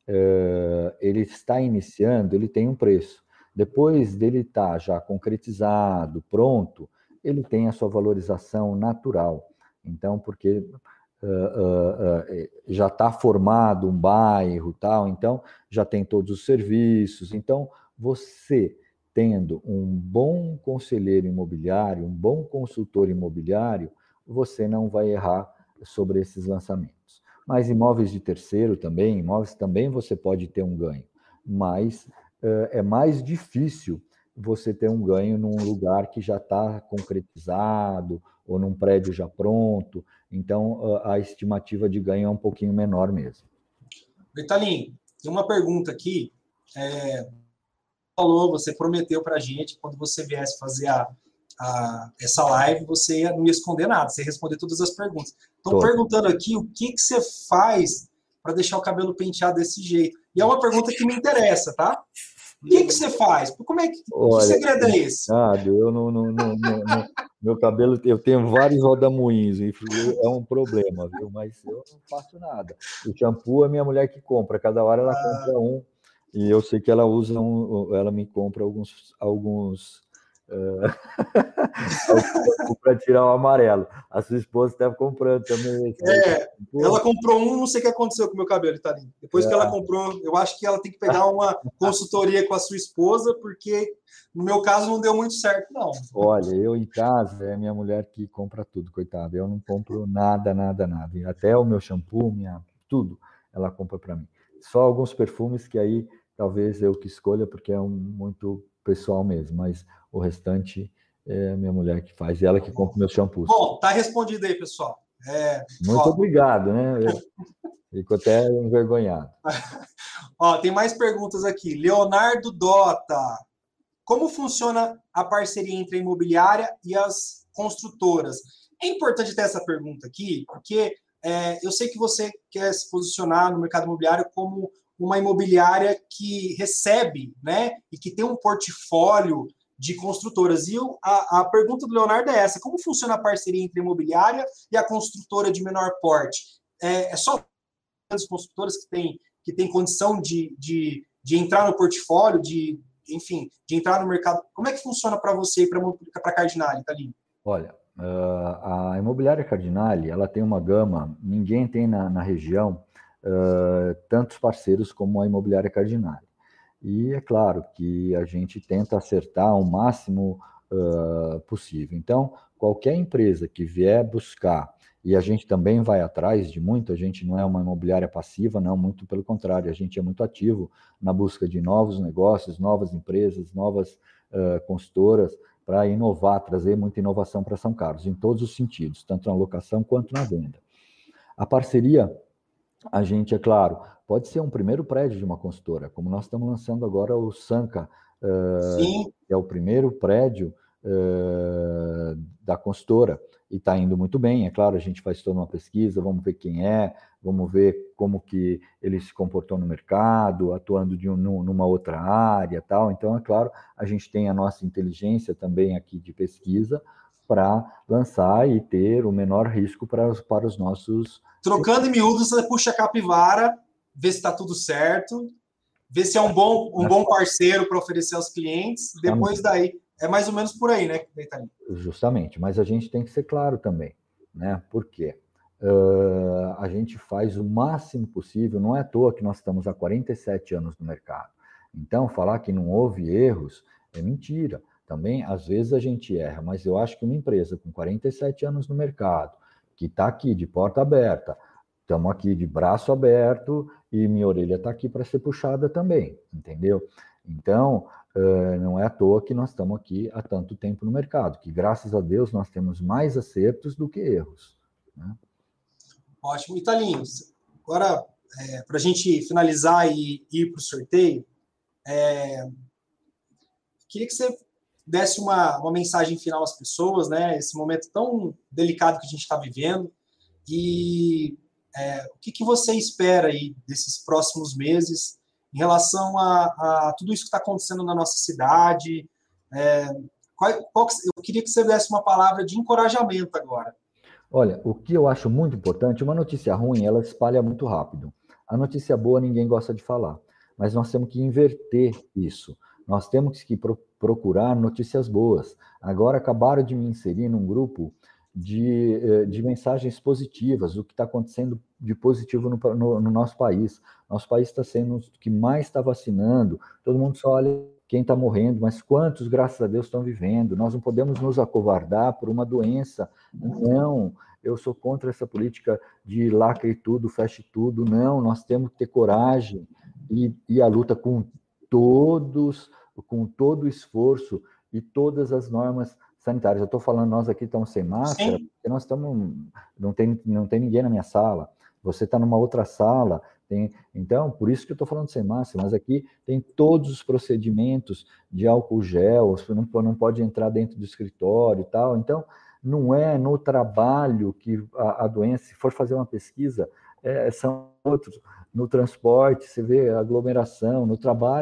uh, ele está iniciando, ele tem um preço. Depois dele estar já concretizado, pronto, ele tem a sua valorização natural. Então, porque uh, uh, uh, já está formado um bairro, tal, então já tem todos os serviços. Então, você tendo um bom conselheiro imobiliário, um bom consultor imobiliário, você não vai errar sobre esses lançamentos. Mas imóveis de terceiro também, imóveis também você pode ter um ganho, mas uh, é mais difícil você ter um ganho num lugar que já está concretizado ou num prédio já pronto. Então, uh, a estimativa de ganho é um pouquinho menor mesmo. Bertalinho, tem uma pergunta aqui. É... falou, você prometeu para a gente, quando você viesse fazer a, a, essa live, você não ia esconder nada, você ia responder todas as perguntas. Estão perguntando aqui o que, que você faz para deixar o cabelo penteado desse jeito. E é uma pergunta que me interessa, tá? O que, que você faz? Como é que, Olha, que segredo é esse? Eu não, não, não, não, não, meu cabelo, eu tenho vários rodamuinhos, é um problema, viu? Mas eu não faço nada. O shampoo é minha mulher que compra, cada hora ela compra um. E eu sei que ela usa um, ela me compra alguns, alguns Para tirar o amarelo. A sua esposa estava comprando também. É, ela comprou um, não sei o que aconteceu com o meu cabelo, Italinho. Depois é. que ela comprou, eu acho que ela tem que pegar uma consultoria com a sua esposa, porque no meu caso não deu muito certo, não. Olha, eu em casa, é minha mulher que compra tudo, coitada. Eu não compro nada, nada, nada. E até o meu shampoo, minha, tudo, ela compra para mim. Só alguns perfumes que aí talvez eu que escolha, porque é um, muito pessoal mesmo, mas o restante é minha mulher que faz, e ela que compra meus shampoos. Bom, tá respondido aí, pessoal. É, muito ó. Obrigado, né? Eu fico até envergonhado. Ó, tem mais perguntas aqui. Leonardo Dota. Como funciona a parceria entre a imobiliária e as construtoras? É importante ter essa pergunta aqui, porque é, eu sei que você quer se posicionar no mercado imobiliário como uma imobiliária que recebe, né, e que tem um portfólio de construtoras. E eu, a, a pergunta do Leonardo é essa: como funciona a parceria entre a imobiliária e a construtora de menor porte? É, é só as construtoras que têm que tem condição de, de, de entrar no portfólio, de, enfim, de entrar no mercado? Como é que funciona para você e para a Cardinale, Italinho? Olha, uh, a imobiliária Cardinale, ela tem uma gama, ninguém tem na, na região uh, tantos parceiros como a imobiliária Cardinale. E é claro que a gente tenta acertar o máximo uh, possível. Então, qualquer empresa que vier buscar, e a gente também vai atrás de muito, a gente não é uma imobiliária passiva, não, muito pelo contrário, a gente é muito ativo na busca de novos negócios, novas empresas, novas uh, consultoras, para inovar, trazer muita inovação para São Carlos, em todos os sentidos, tanto na locação quanto na venda. A parceria, a gente, é claro, pode ser um primeiro prédio de uma consultora, como nós estamos lançando agora o Sanca, uh, que é o primeiro prédio uh, da consultora, e está indo muito bem. É claro, a gente faz toda uma pesquisa, vamos ver quem é, vamos ver como que ele se comportou no mercado, atuando de um, numa outra área, tal. Então, é claro, a gente tem a nossa inteligência também aqui de pesquisa para lançar e ter o menor risco para, para os nossos... Trocando em miúdos, você puxa a capivara, vê se está tudo certo, vê se é um bom, um bom parceiro para oferecer aos clientes, depois daí, é mais ou menos por aí, né? Justamente, mas a gente tem que ser claro também, né? Por quê? Uh, a gente faz o máximo possível, não é à toa que nós estamos há quarenta e sete anos no mercado. Então, falar que não houve erros é mentira. Também, às vezes, a gente erra, mas eu acho que uma empresa com quarenta e sete anos no mercado, que está aqui de porta aberta, estamos aqui de braço aberto e minha orelha está aqui para ser puxada também, entendeu? Então, uh, não é à toa que nós estamos aqui há tanto tempo no mercado, que graças a Deus nós temos mais acertos do que erros, né? Ótimo. Italinho, agora, é, para a gente finalizar e ir para o sorteio, é, queria que você desse uma, uma mensagem final às pessoas, né? Esse momento tão delicado que a gente está vivendo. E é, o que, que você espera aí desses próximos meses em relação a, a tudo isso que está acontecendo na nossa cidade? É, qual, qual, eu queria que você desse uma palavra de encorajamento agora. Olha, o que eu acho muito importante, uma notícia ruim, ela espalha muito rápido. A notícia boa ninguém gosta de falar, mas nós temos que inverter isso. Nós temos que pro, procurar notícias boas. Agora acabaram de me inserir num grupo de, de mensagens positivas, o que está acontecendo de positivo no, no, no nosso país. Nosso país está sendo o que mais está vacinando, todo mundo só olha quem está morrendo, mas quantos, graças a Deus, estão vivendo? Nós não podemos nos acovardar por uma doença. Não, eu sou contra essa política de lacre tudo, feche tudo. Não, nós temos que ter coragem e, e a luta com todos, com todo o esforço e todas as normas sanitárias. Eu estou falando, nós aqui estamos sem máscara, Sim. porque nós estamos, não tem, não tem ninguém na minha sala. Você está numa outra sala. Tem, então, por isso que eu estou falando sem máscara, mas aqui tem todos os procedimentos de álcool gel, você não, não pode entrar dentro do escritório e tal. Então, não é no trabalho que a, a doença, se for fazer uma pesquisa, é, são outros. No transporte, você vê a aglomeração, no trabalho,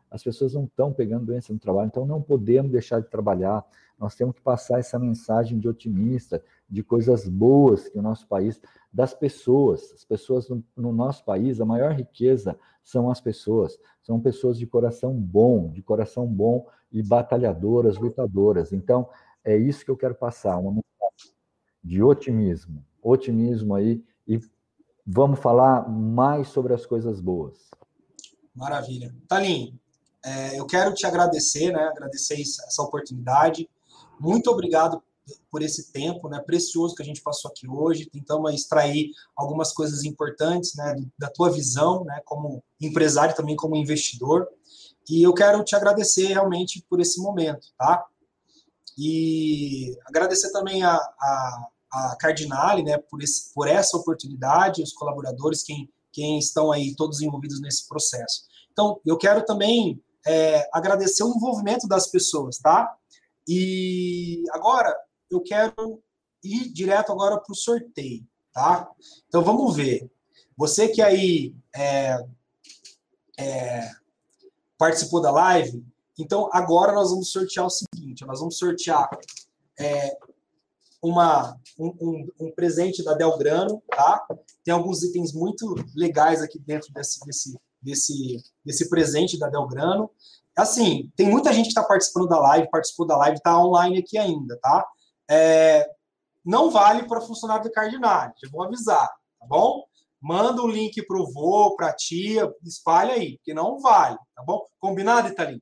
as pessoas não estão pegando doença no trabalho, então não podemos deixar de trabalhar. Nós temos que passar essa mensagem de otimista, de coisas boas que o nosso país, das pessoas. As pessoas no, no nosso país, a maior riqueza são as pessoas. São pessoas de coração bom, de coração bom e batalhadoras, lutadoras. Então, é isso que eu quero passar, uma mensagem de otimismo. Otimismo aí, e vamos falar mais sobre as coisas boas. Maravilha. Thalim, é, eu quero te agradecer, né? Agradecer essa oportunidade. Muito obrigado por esse tempo, né, precioso que a gente passou aqui hoje. Tentamos extrair algumas coisas importantes, né, da tua visão, né, como empresário, também como investidor. E eu quero te agradecer realmente por esse momento, tá? E agradecer também a, a, a Cardinale, né, por, esse, por essa oportunidade, os colaboradores, quem, quem estão aí todos envolvidos nesse processo. Então, eu quero também é, agradecer o envolvimento das pessoas, tá? E agora eu quero ir direto agora para o sorteio, tá? Então vamos ver. Você que aí é, é, participou da live, então agora nós vamos sortear o seguinte: nós vamos sortear é, uma, um, um, um presente da Delgrano, tá? Tem alguns itens muito legais aqui dentro desse, desse, desse, desse presente da Delgrano. Assim, tem muita gente que está participando da live, participou da live, está online aqui ainda, tá? É, não vale para funcionário do Cardinale, já vou avisar, tá bom? Manda o link para o vô, para a tia, espalha aí, porque não vale, tá bom? Combinado, Italim?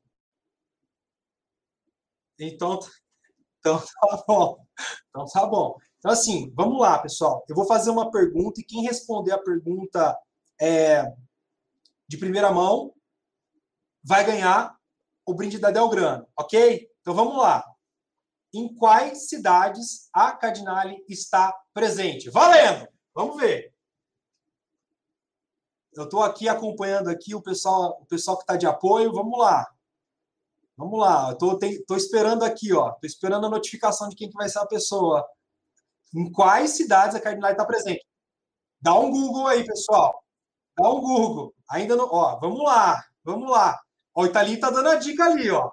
Então, então tá bom. Então tá bom. Então, assim, vamos lá, pessoal. Eu vou fazer uma pergunta e quem responder a pergunta é, de primeira mão vai ganhar o brinde da Delgrano, ok? Então vamos lá. Em quais cidades a Cardinale está presente? Valendo! Vamos ver. Eu estou aqui acompanhando aqui o pessoal, o pessoal que está de apoio. Vamos lá. Vamos lá. Estou esperando aqui, ó. Estou esperando a notificação de quem que vai ser a pessoa. Em quais cidades a Cardinale está presente? Dá um Google aí, pessoal. Dá um Google. Ainda não. Ó, vamos lá. Vamos lá. Ó, o Italinho está dando a dica ali, ó.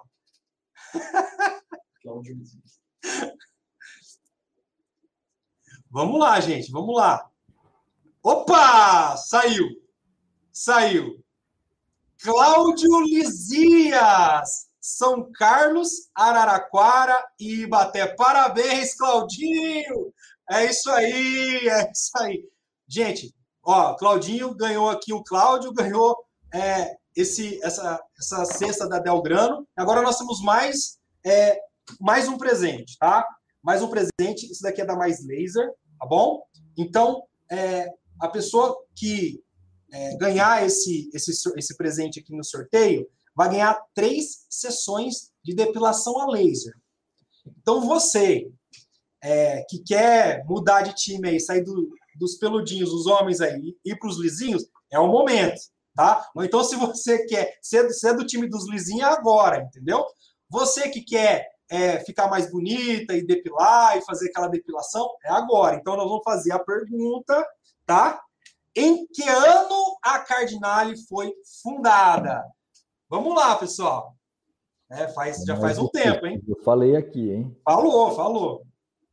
Vamos lá, gente. Vamos lá. Opa! Saiu. Saiu. Cláudio Lizias. São Carlos, Araraquara e Ibaté. Parabéns, Claudinho! É isso aí, é isso aí. Gente, ó, Claudinho ganhou aqui, o Cláudio ganhou é, esse, essa, essa cesta da Delgrano. Agora nós temos mais, é, mais um presente, tá? Mais um presente, isso daqui é da Mais Laser, tá bom? Então, é, a pessoa que é, ganhar esse, esse, esse presente aqui no sorteio vai ganhar três sessões de depilação a laser. Então, você é, que quer mudar de time aí, sair do, dos peludinhos, os homens aí, ir para os lisinhos, é o momento, tá? Ou então, se você quer ser, ser do time dos lisinhos, é agora, entendeu? Você que quer é, ficar mais bonita e depilar e fazer aquela depilação, é agora. Então, nós vamos fazer a pergunta, tá? Em que ano a Cardinale foi fundada? Vamos lá, pessoal. É, faz, já faz um tempo, hein? Eu falei aqui, hein? Falou, falou.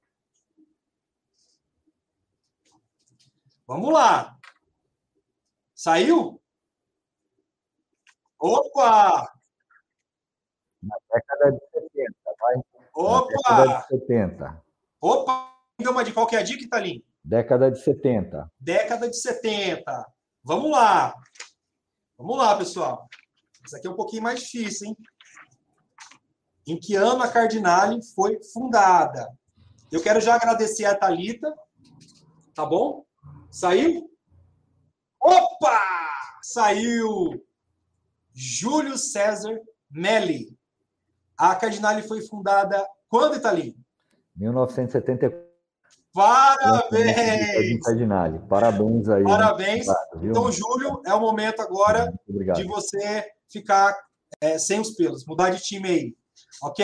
Vamos lá. Saiu? Opa! Na década de setenta, vai? Opa! Na década de setenta. Opa! Uma de qualquer dica, Italim? Década de setenta. Década de setenta. Vamos lá. Vamos lá, pessoal. Isso aqui é um pouquinho mais difícil, hein? Em que ano a Cardinale foi fundada? Eu quero já agradecer a Thalita, tá bom? Saiu? Opa! Saiu! Júlio César Melli. A Cardinale foi fundada quando, Italim? mil novecentos e setenta e quatro. Parabéns! Cardinale. Parabéns aí. Parabéns. Né? Então, Júlio, é o momento agora de você ficar é, sem os pelos, mudar de time aí, ok?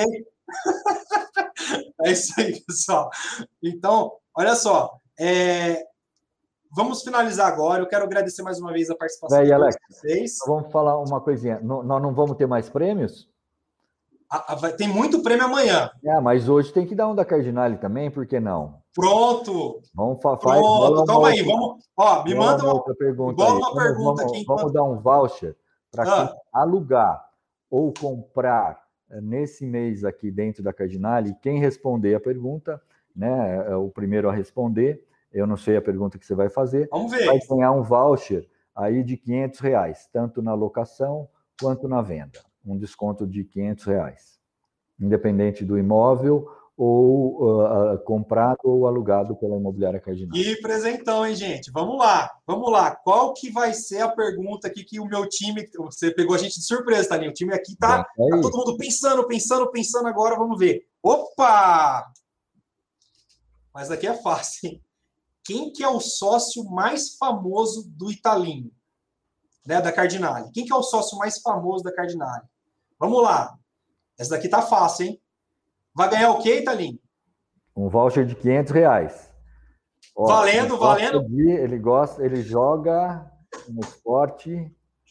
É isso aí, pessoal. Então, olha só, é, vamos finalizar agora. Eu quero agradecer mais uma vez a participação Aí, de Alex, todos vocês. vamos falar uma coisinha. Não, nós não vamos ter mais prêmios? A, a, tem muito prêmio amanhã. É, mas hoje tem que dar um da Cardinale também, por que não? Pronto. Vamos fa Pronto. Calma aí. Vamos. Ó, me manda uma, outra pergunta. igual aí. uma Vamos, pergunta vamos, aqui. Vamos enquanto... dar um voucher para ah. quem alugar ou comprar nesse mês aqui dentro da Cardinale. Quem responder a pergunta, né, é o primeiro a responder. Eu não sei a pergunta que você vai fazer. Vamos ver. Vai ganhar um voucher aí de quinhentos reais, tanto na locação quanto na venda. Um desconto de quinhentos reais, independente do imóvel ou uh, comprado ou alugado pela Imobiliária Cardinale. E presentão, hein, gente? Vamos lá, vamos lá. Qual que vai ser a pergunta aqui que o meu time... Você pegou a gente de surpresa, Thalinho. O time aqui tá, tá todo mundo pensando, pensando, pensando agora. Vamos ver. Opa! Mas aqui é fácil, hein? Quem que é o sócio mais famoso do Italinho? Né, da Cardinale. Quem que é o sócio mais famoso da Cardinale? Vamos lá. Essa daqui tá fácil, hein? Vai ganhar o quê, Italinho? Um voucher de quinhentos reais. Ó, valendo, ele valendo. De, ele gosta, ele joga no esporte.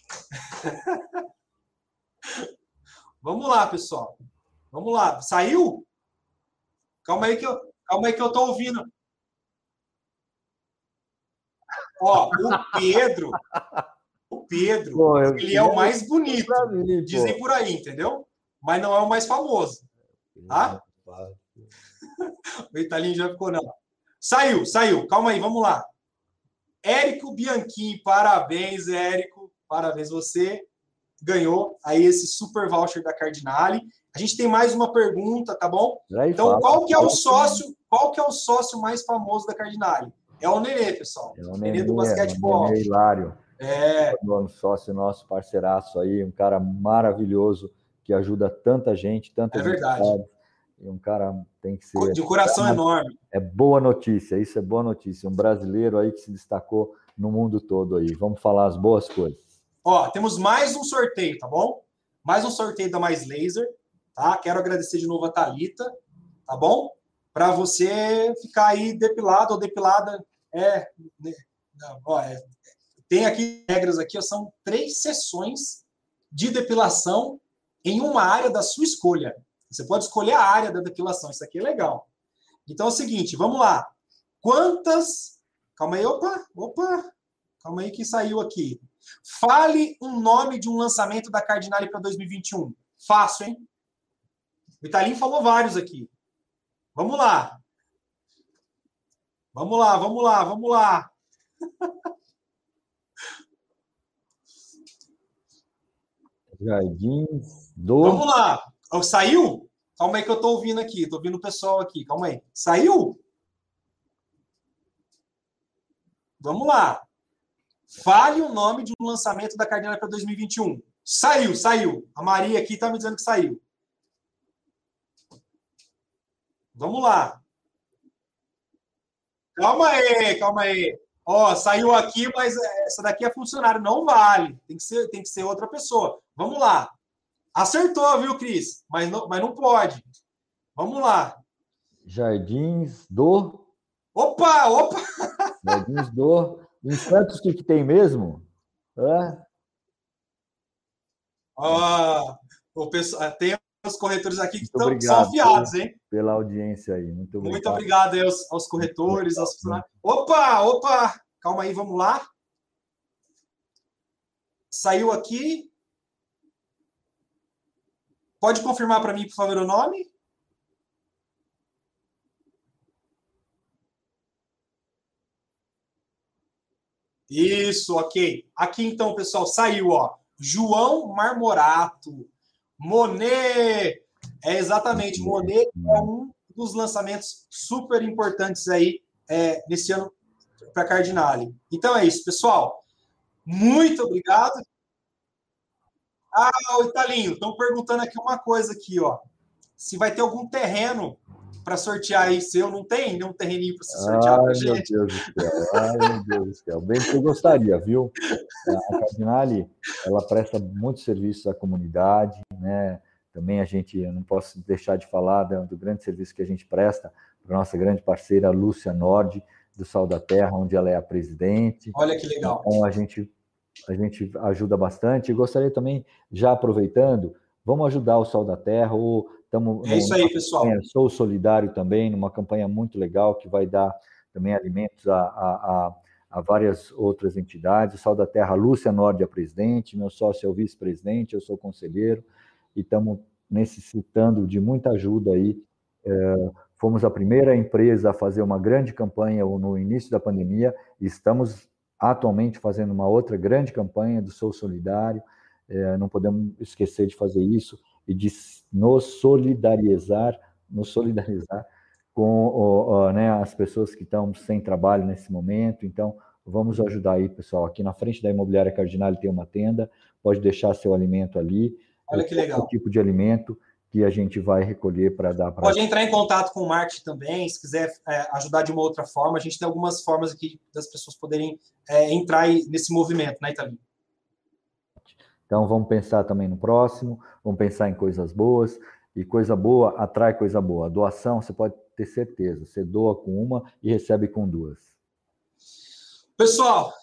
Vamos lá, pessoal. Vamos lá. Saiu? Calma aí que eu, calma aí que eu tô ouvindo. Ó, o Pedro, o Pedro, pô, ele é o mais bonito. Mim, dizem por aí, entendeu? Mas não é o mais famoso. Tá? O Italinho já ficou, não. Saiu, saiu. Calma aí, vamos lá. Érico Bianchini, parabéns, Érico. Parabéns, você ganhou aí esse super voucher da Cardinale. A gente tem mais uma pergunta, tá bom? Então, qual que é o sócio, qual que é o sócio mais famoso da Cardinale? É o Nenê, pessoal. É o Nenê, Nenê do basquetebol. O Nenê Hilário. É. Um sócio nosso, parceiraço aí, um cara maravilhoso que ajuda tanta gente, tanta gente. É verdade. E um cara tem que ser... De coração é, enorme. É boa notícia, isso é boa notícia. Um brasileiro aí que se destacou no mundo todo aí. Vamos falar as boas coisas. Ó, temos mais um sorteio, tá bom? Mais um sorteio da Mais Laser, tá? Quero agradecer de novo a Thalita, tá bom? Para você ficar aí depilado ou depilada. É, não, ó, é, tem aqui regras aqui, ó, são três sessões de depilação em uma área da sua escolha. Você pode escolher a área da depilação, isso aqui é legal. Então é o seguinte, vamos lá. Quantas... Calma aí, opa, opa. Calma aí que saiu aqui. Fale um nome de um lançamento da Cardinale para dois mil e vinte e um. Fácil, hein? O Italinho falou vários aqui. Vamos lá. Vamos lá, vamos lá, vamos lá. Jardins do... Vamos lá. Saiu? Calma aí que eu tô ouvindo aqui. Tô ouvindo o pessoal aqui. Calma aí. Saiu? Vamos lá. Fale o nome de um lançamento da Cardinale para dois mil e vinte e um. Saiu, saiu. A Maria aqui tá me dizendo que saiu. Vamos lá. Calma aí, calma aí. Ó, saiu aqui, mas essa daqui é funcionário, não vale. Tem que ser, tem que ser outra pessoa. Vamos lá. Acertou, viu, Cris? Mas não, mas não pode. Vamos lá. Jardins do... Opa, opa! Jardins do... Em Santos, o que, que tem mesmo? É? Ah, o pessoal, tem os corretores aqui que Muito tão, obrigado são afiados, hein? Pela audiência aí. Muito obrigado. Muito obrigado aí aos, aos corretores, aos funcionários. Opa, opa! Calma aí, vamos lá. Saiu aqui. Pode confirmar para mim, por favor, o nome? Isso, ok. Aqui, então, pessoal, saiu, ó. João Marmorato. Monet. É exatamente, Monet é um dos lançamentos super importantes aí é, nesse ano para a Cardinale. Então é isso, pessoal. Muito obrigado. Ah, o Italinho, estão perguntando aqui uma coisa aqui, ó. Se vai ter algum terreno para sortear aí seu, não tem nenhum terreninho para se sortear para gente? Ai, meu Deus do céu. Ai, meu Deus do céu. Bem que eu gostaria, viu? A Cardinale, ela presta muito serviço à comunidade, né? Também a gente, eu não posso deixar de falar do grande serviço que a gente presta para a nossa grande parceira Lúcia Nord, do Sol da Terra, onde ela é a presidente. Olha que legal. Então, a gente, a gente ajuda bastante. E gostaria também, já aproveitando, vamos ajudar o Sol da Terra, ou estamos é isso aí, pessoal. Sou Solidário também, numa campanha muito legal, que vai dar também alimentos a, a, a, a várias outras entidades. O Sol da Terra, Lúcia Nord é presidente, meu sócio é o vice-presidente, eu sou conselheiro, e estamos necessitando de muita ajuda aí. É, fomos a primeira empresa a fazer uma grande campanha no início da pandemia, e estamos atualmente fazendo uma outra grande campanha do Sou Solidário. É, não podemos esquecer de fazer isso e de nos solidarizar, nos solidarizar com o, o, né, as pessoas que estão sem trabalho nesse momento. Então, vamos ajudar aí, pessoal. Aqui na frente da Imobiliária Cardinale tem uma tenda, pode deixar seu alimento ali. Olha que legal. O tipo de alimento que a gente vai recolher para dar para... Pode entrar em contato com o marketing também, se quiser é, ajudar de uma outra forma. A gente tem algumas formas aqui das pessoas poderem é, entrar nesse movimento, né, Italim? Então, vamos pensar também no próximo, vamos pensar em coisas boas, e coisa boa atrai coisa boa. A doação, você pode ter certeza, você doa com uma e recebe com duas. Pessoal,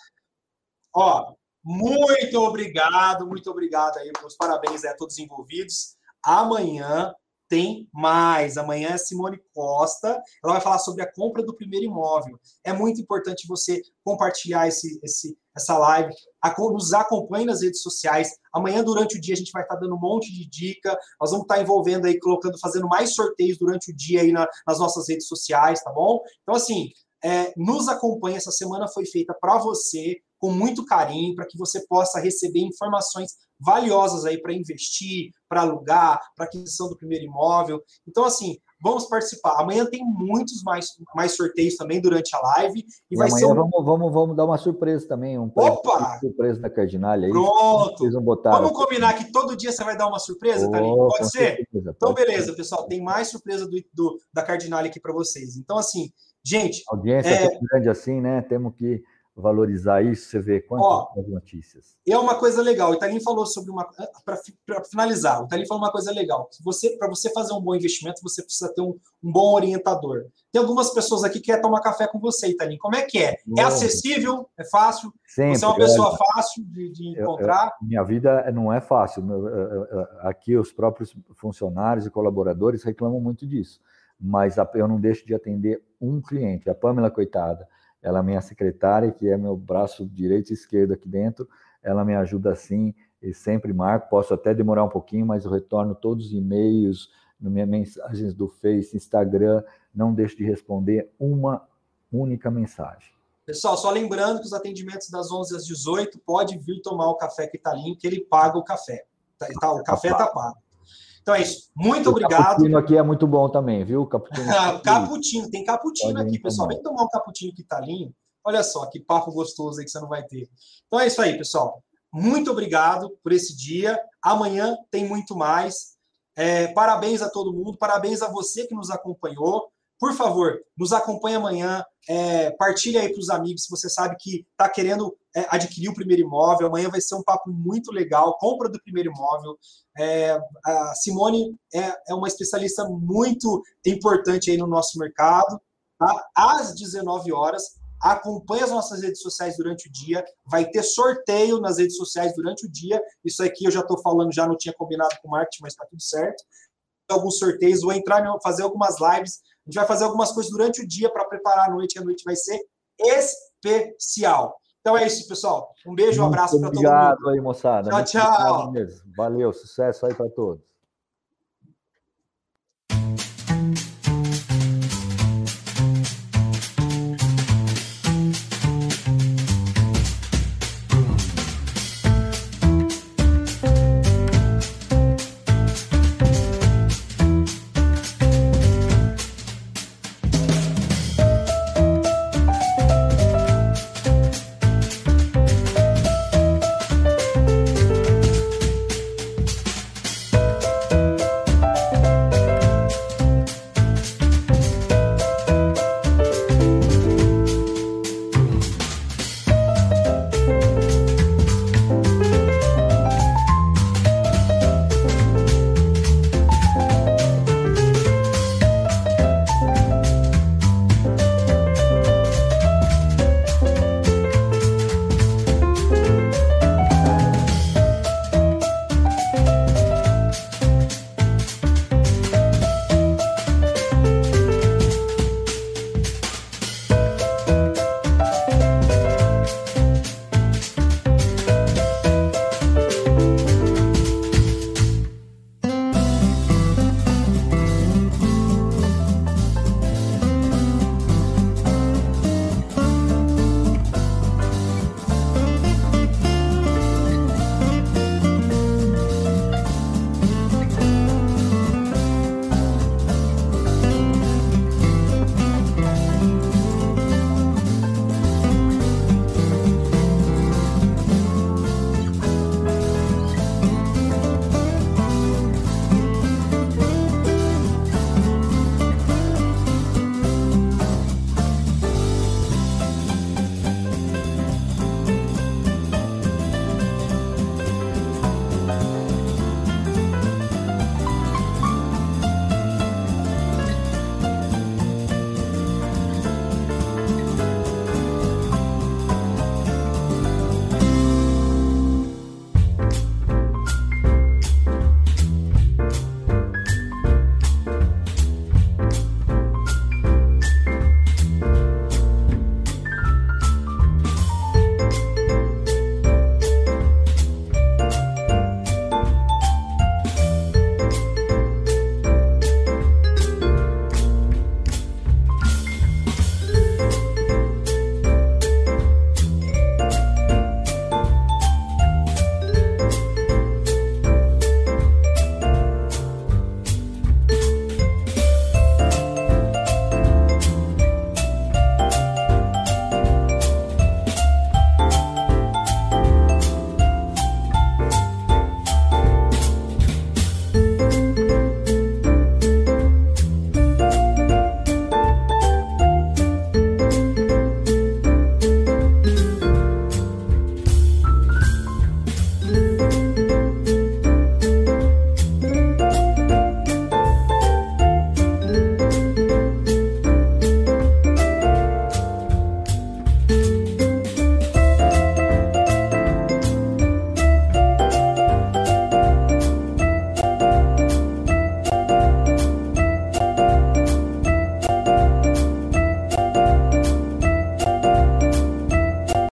ó, muito obrigado, muito obrigado aí, meus parabéns aí a todos os envolvidos. Amanhã tem mais. Amanhã é Simone Costa, ela vai falar sobre a compra do primeiro imóvel. É muito importante você compartilhar esse, esse, essa live, nos acompanhe nas redes sociais. Amanhã, durante o dia, a gente vai estar dando um monte de dica, nós vamos estar envolvendo aí, colocando, fazendo mais sorteios durante o dia aí na, nas nossas redes sociais, tá bom? Então, assim, é, nos acompanhe, essa semana foi feita para você, com muito carinho, para que você possa receber informações valiosas aí para investir, para alugar, para aquisição do primeiro imóvel. Então, assim, vamos participar. Amanhã tem muitos mais, mais sorteios também durante a live. E, e vai amanhã ser um... vamos, vamos, vamos dar uma surpresa também. Um Opa! Surpresa da Cardinale aí. Pronto! Vamos aqui. combinar que todo dia você vai dar uma surpresa, oh, Thalim? Pode ser? Certeza, então, pode beleza, ser. pessoal. Tem mais surpresa do, do, da Cardinale aqui para vocês. Então, assim, gente... A audiência é tão grande assim, né? Temos que valorizar isso, você vê quantas notícias. É uma coisa legal. O Italim falou sobre uma... Para finalizar, o Italim falou uma coisa legal. Você, para você fazer um bom investimento, você precisa ter um, um bom orientador. Tem algumas pessoas aqui que querem tomar café com você, Italim. Como é que é? Bom, é acessível? É fácil? Sempre, você é uma pessoa é, fácil de, de encontrar? Eu, eu, minha vida não é fácil. Aqui os próprios funcionários e colaboradores reclamam muito disso. Mas eu não deixo de atender um cliente. A Pamela, coitada, ela é minha secretária, que é meu braço direito e esquerdo aqui dentro. Ela me ajuda assim, e sempre marco. Posso até demorar um pouquinho, mas eu retorno todos os e-mails, minhas mensagens do Face, Instagram. Não deixo de responder uma única mensagem. Pessoal, só lembrando que os atendimentos das onze às dezoito, pode vir tomar o café que está limpo, que ele paga o café. Tá, tá, o café está pago. Então é isso. Muito o obrigado. O cappuccino aqui é muito bom também, viu? Cappuccino, cappuccino. Tem cappuccino aqui, pessoal. Vem tomar um cappuccino que tá lindo. Olha só, que papo gostoso aí que você não vai ter. Então é isso aí, pessoal. Muito obrigado por esse dia. Amanhã tem muito mais. É, parabéns a todo mundo. Parabéns a você que nos acompanhou. Por favor, nos acompanhe amanhã. É, partilhe aí para os amigos se você sabe que está querendo é, adquirir o primeiro imóvel. Amanhã vai ser um papo muito legal. Compra do primeiro imóvel. É, a Simone é, é uma especialista muito importante aí no nosso mercado. Tá? Às dezenove horas, acompanhe as nossas redes sociais durante o dia. Vai ter sorteio nas redes sociais durante o dia. Isso aqui eu já estou falando, já não tinha combinado com o marketing, mas está tudo certo. Alguns sorteios, vou entrar, fazer algumas lives. A gente vai fazer algumas coisas durante o dia para preparar a noite, e a noite vai ser especial. Então é isso, pessoal. Um beijo, um abraço para todo mundo. Obrigado aí, moçada. Tchau, tchau. Valeu, sucesso aí para todos.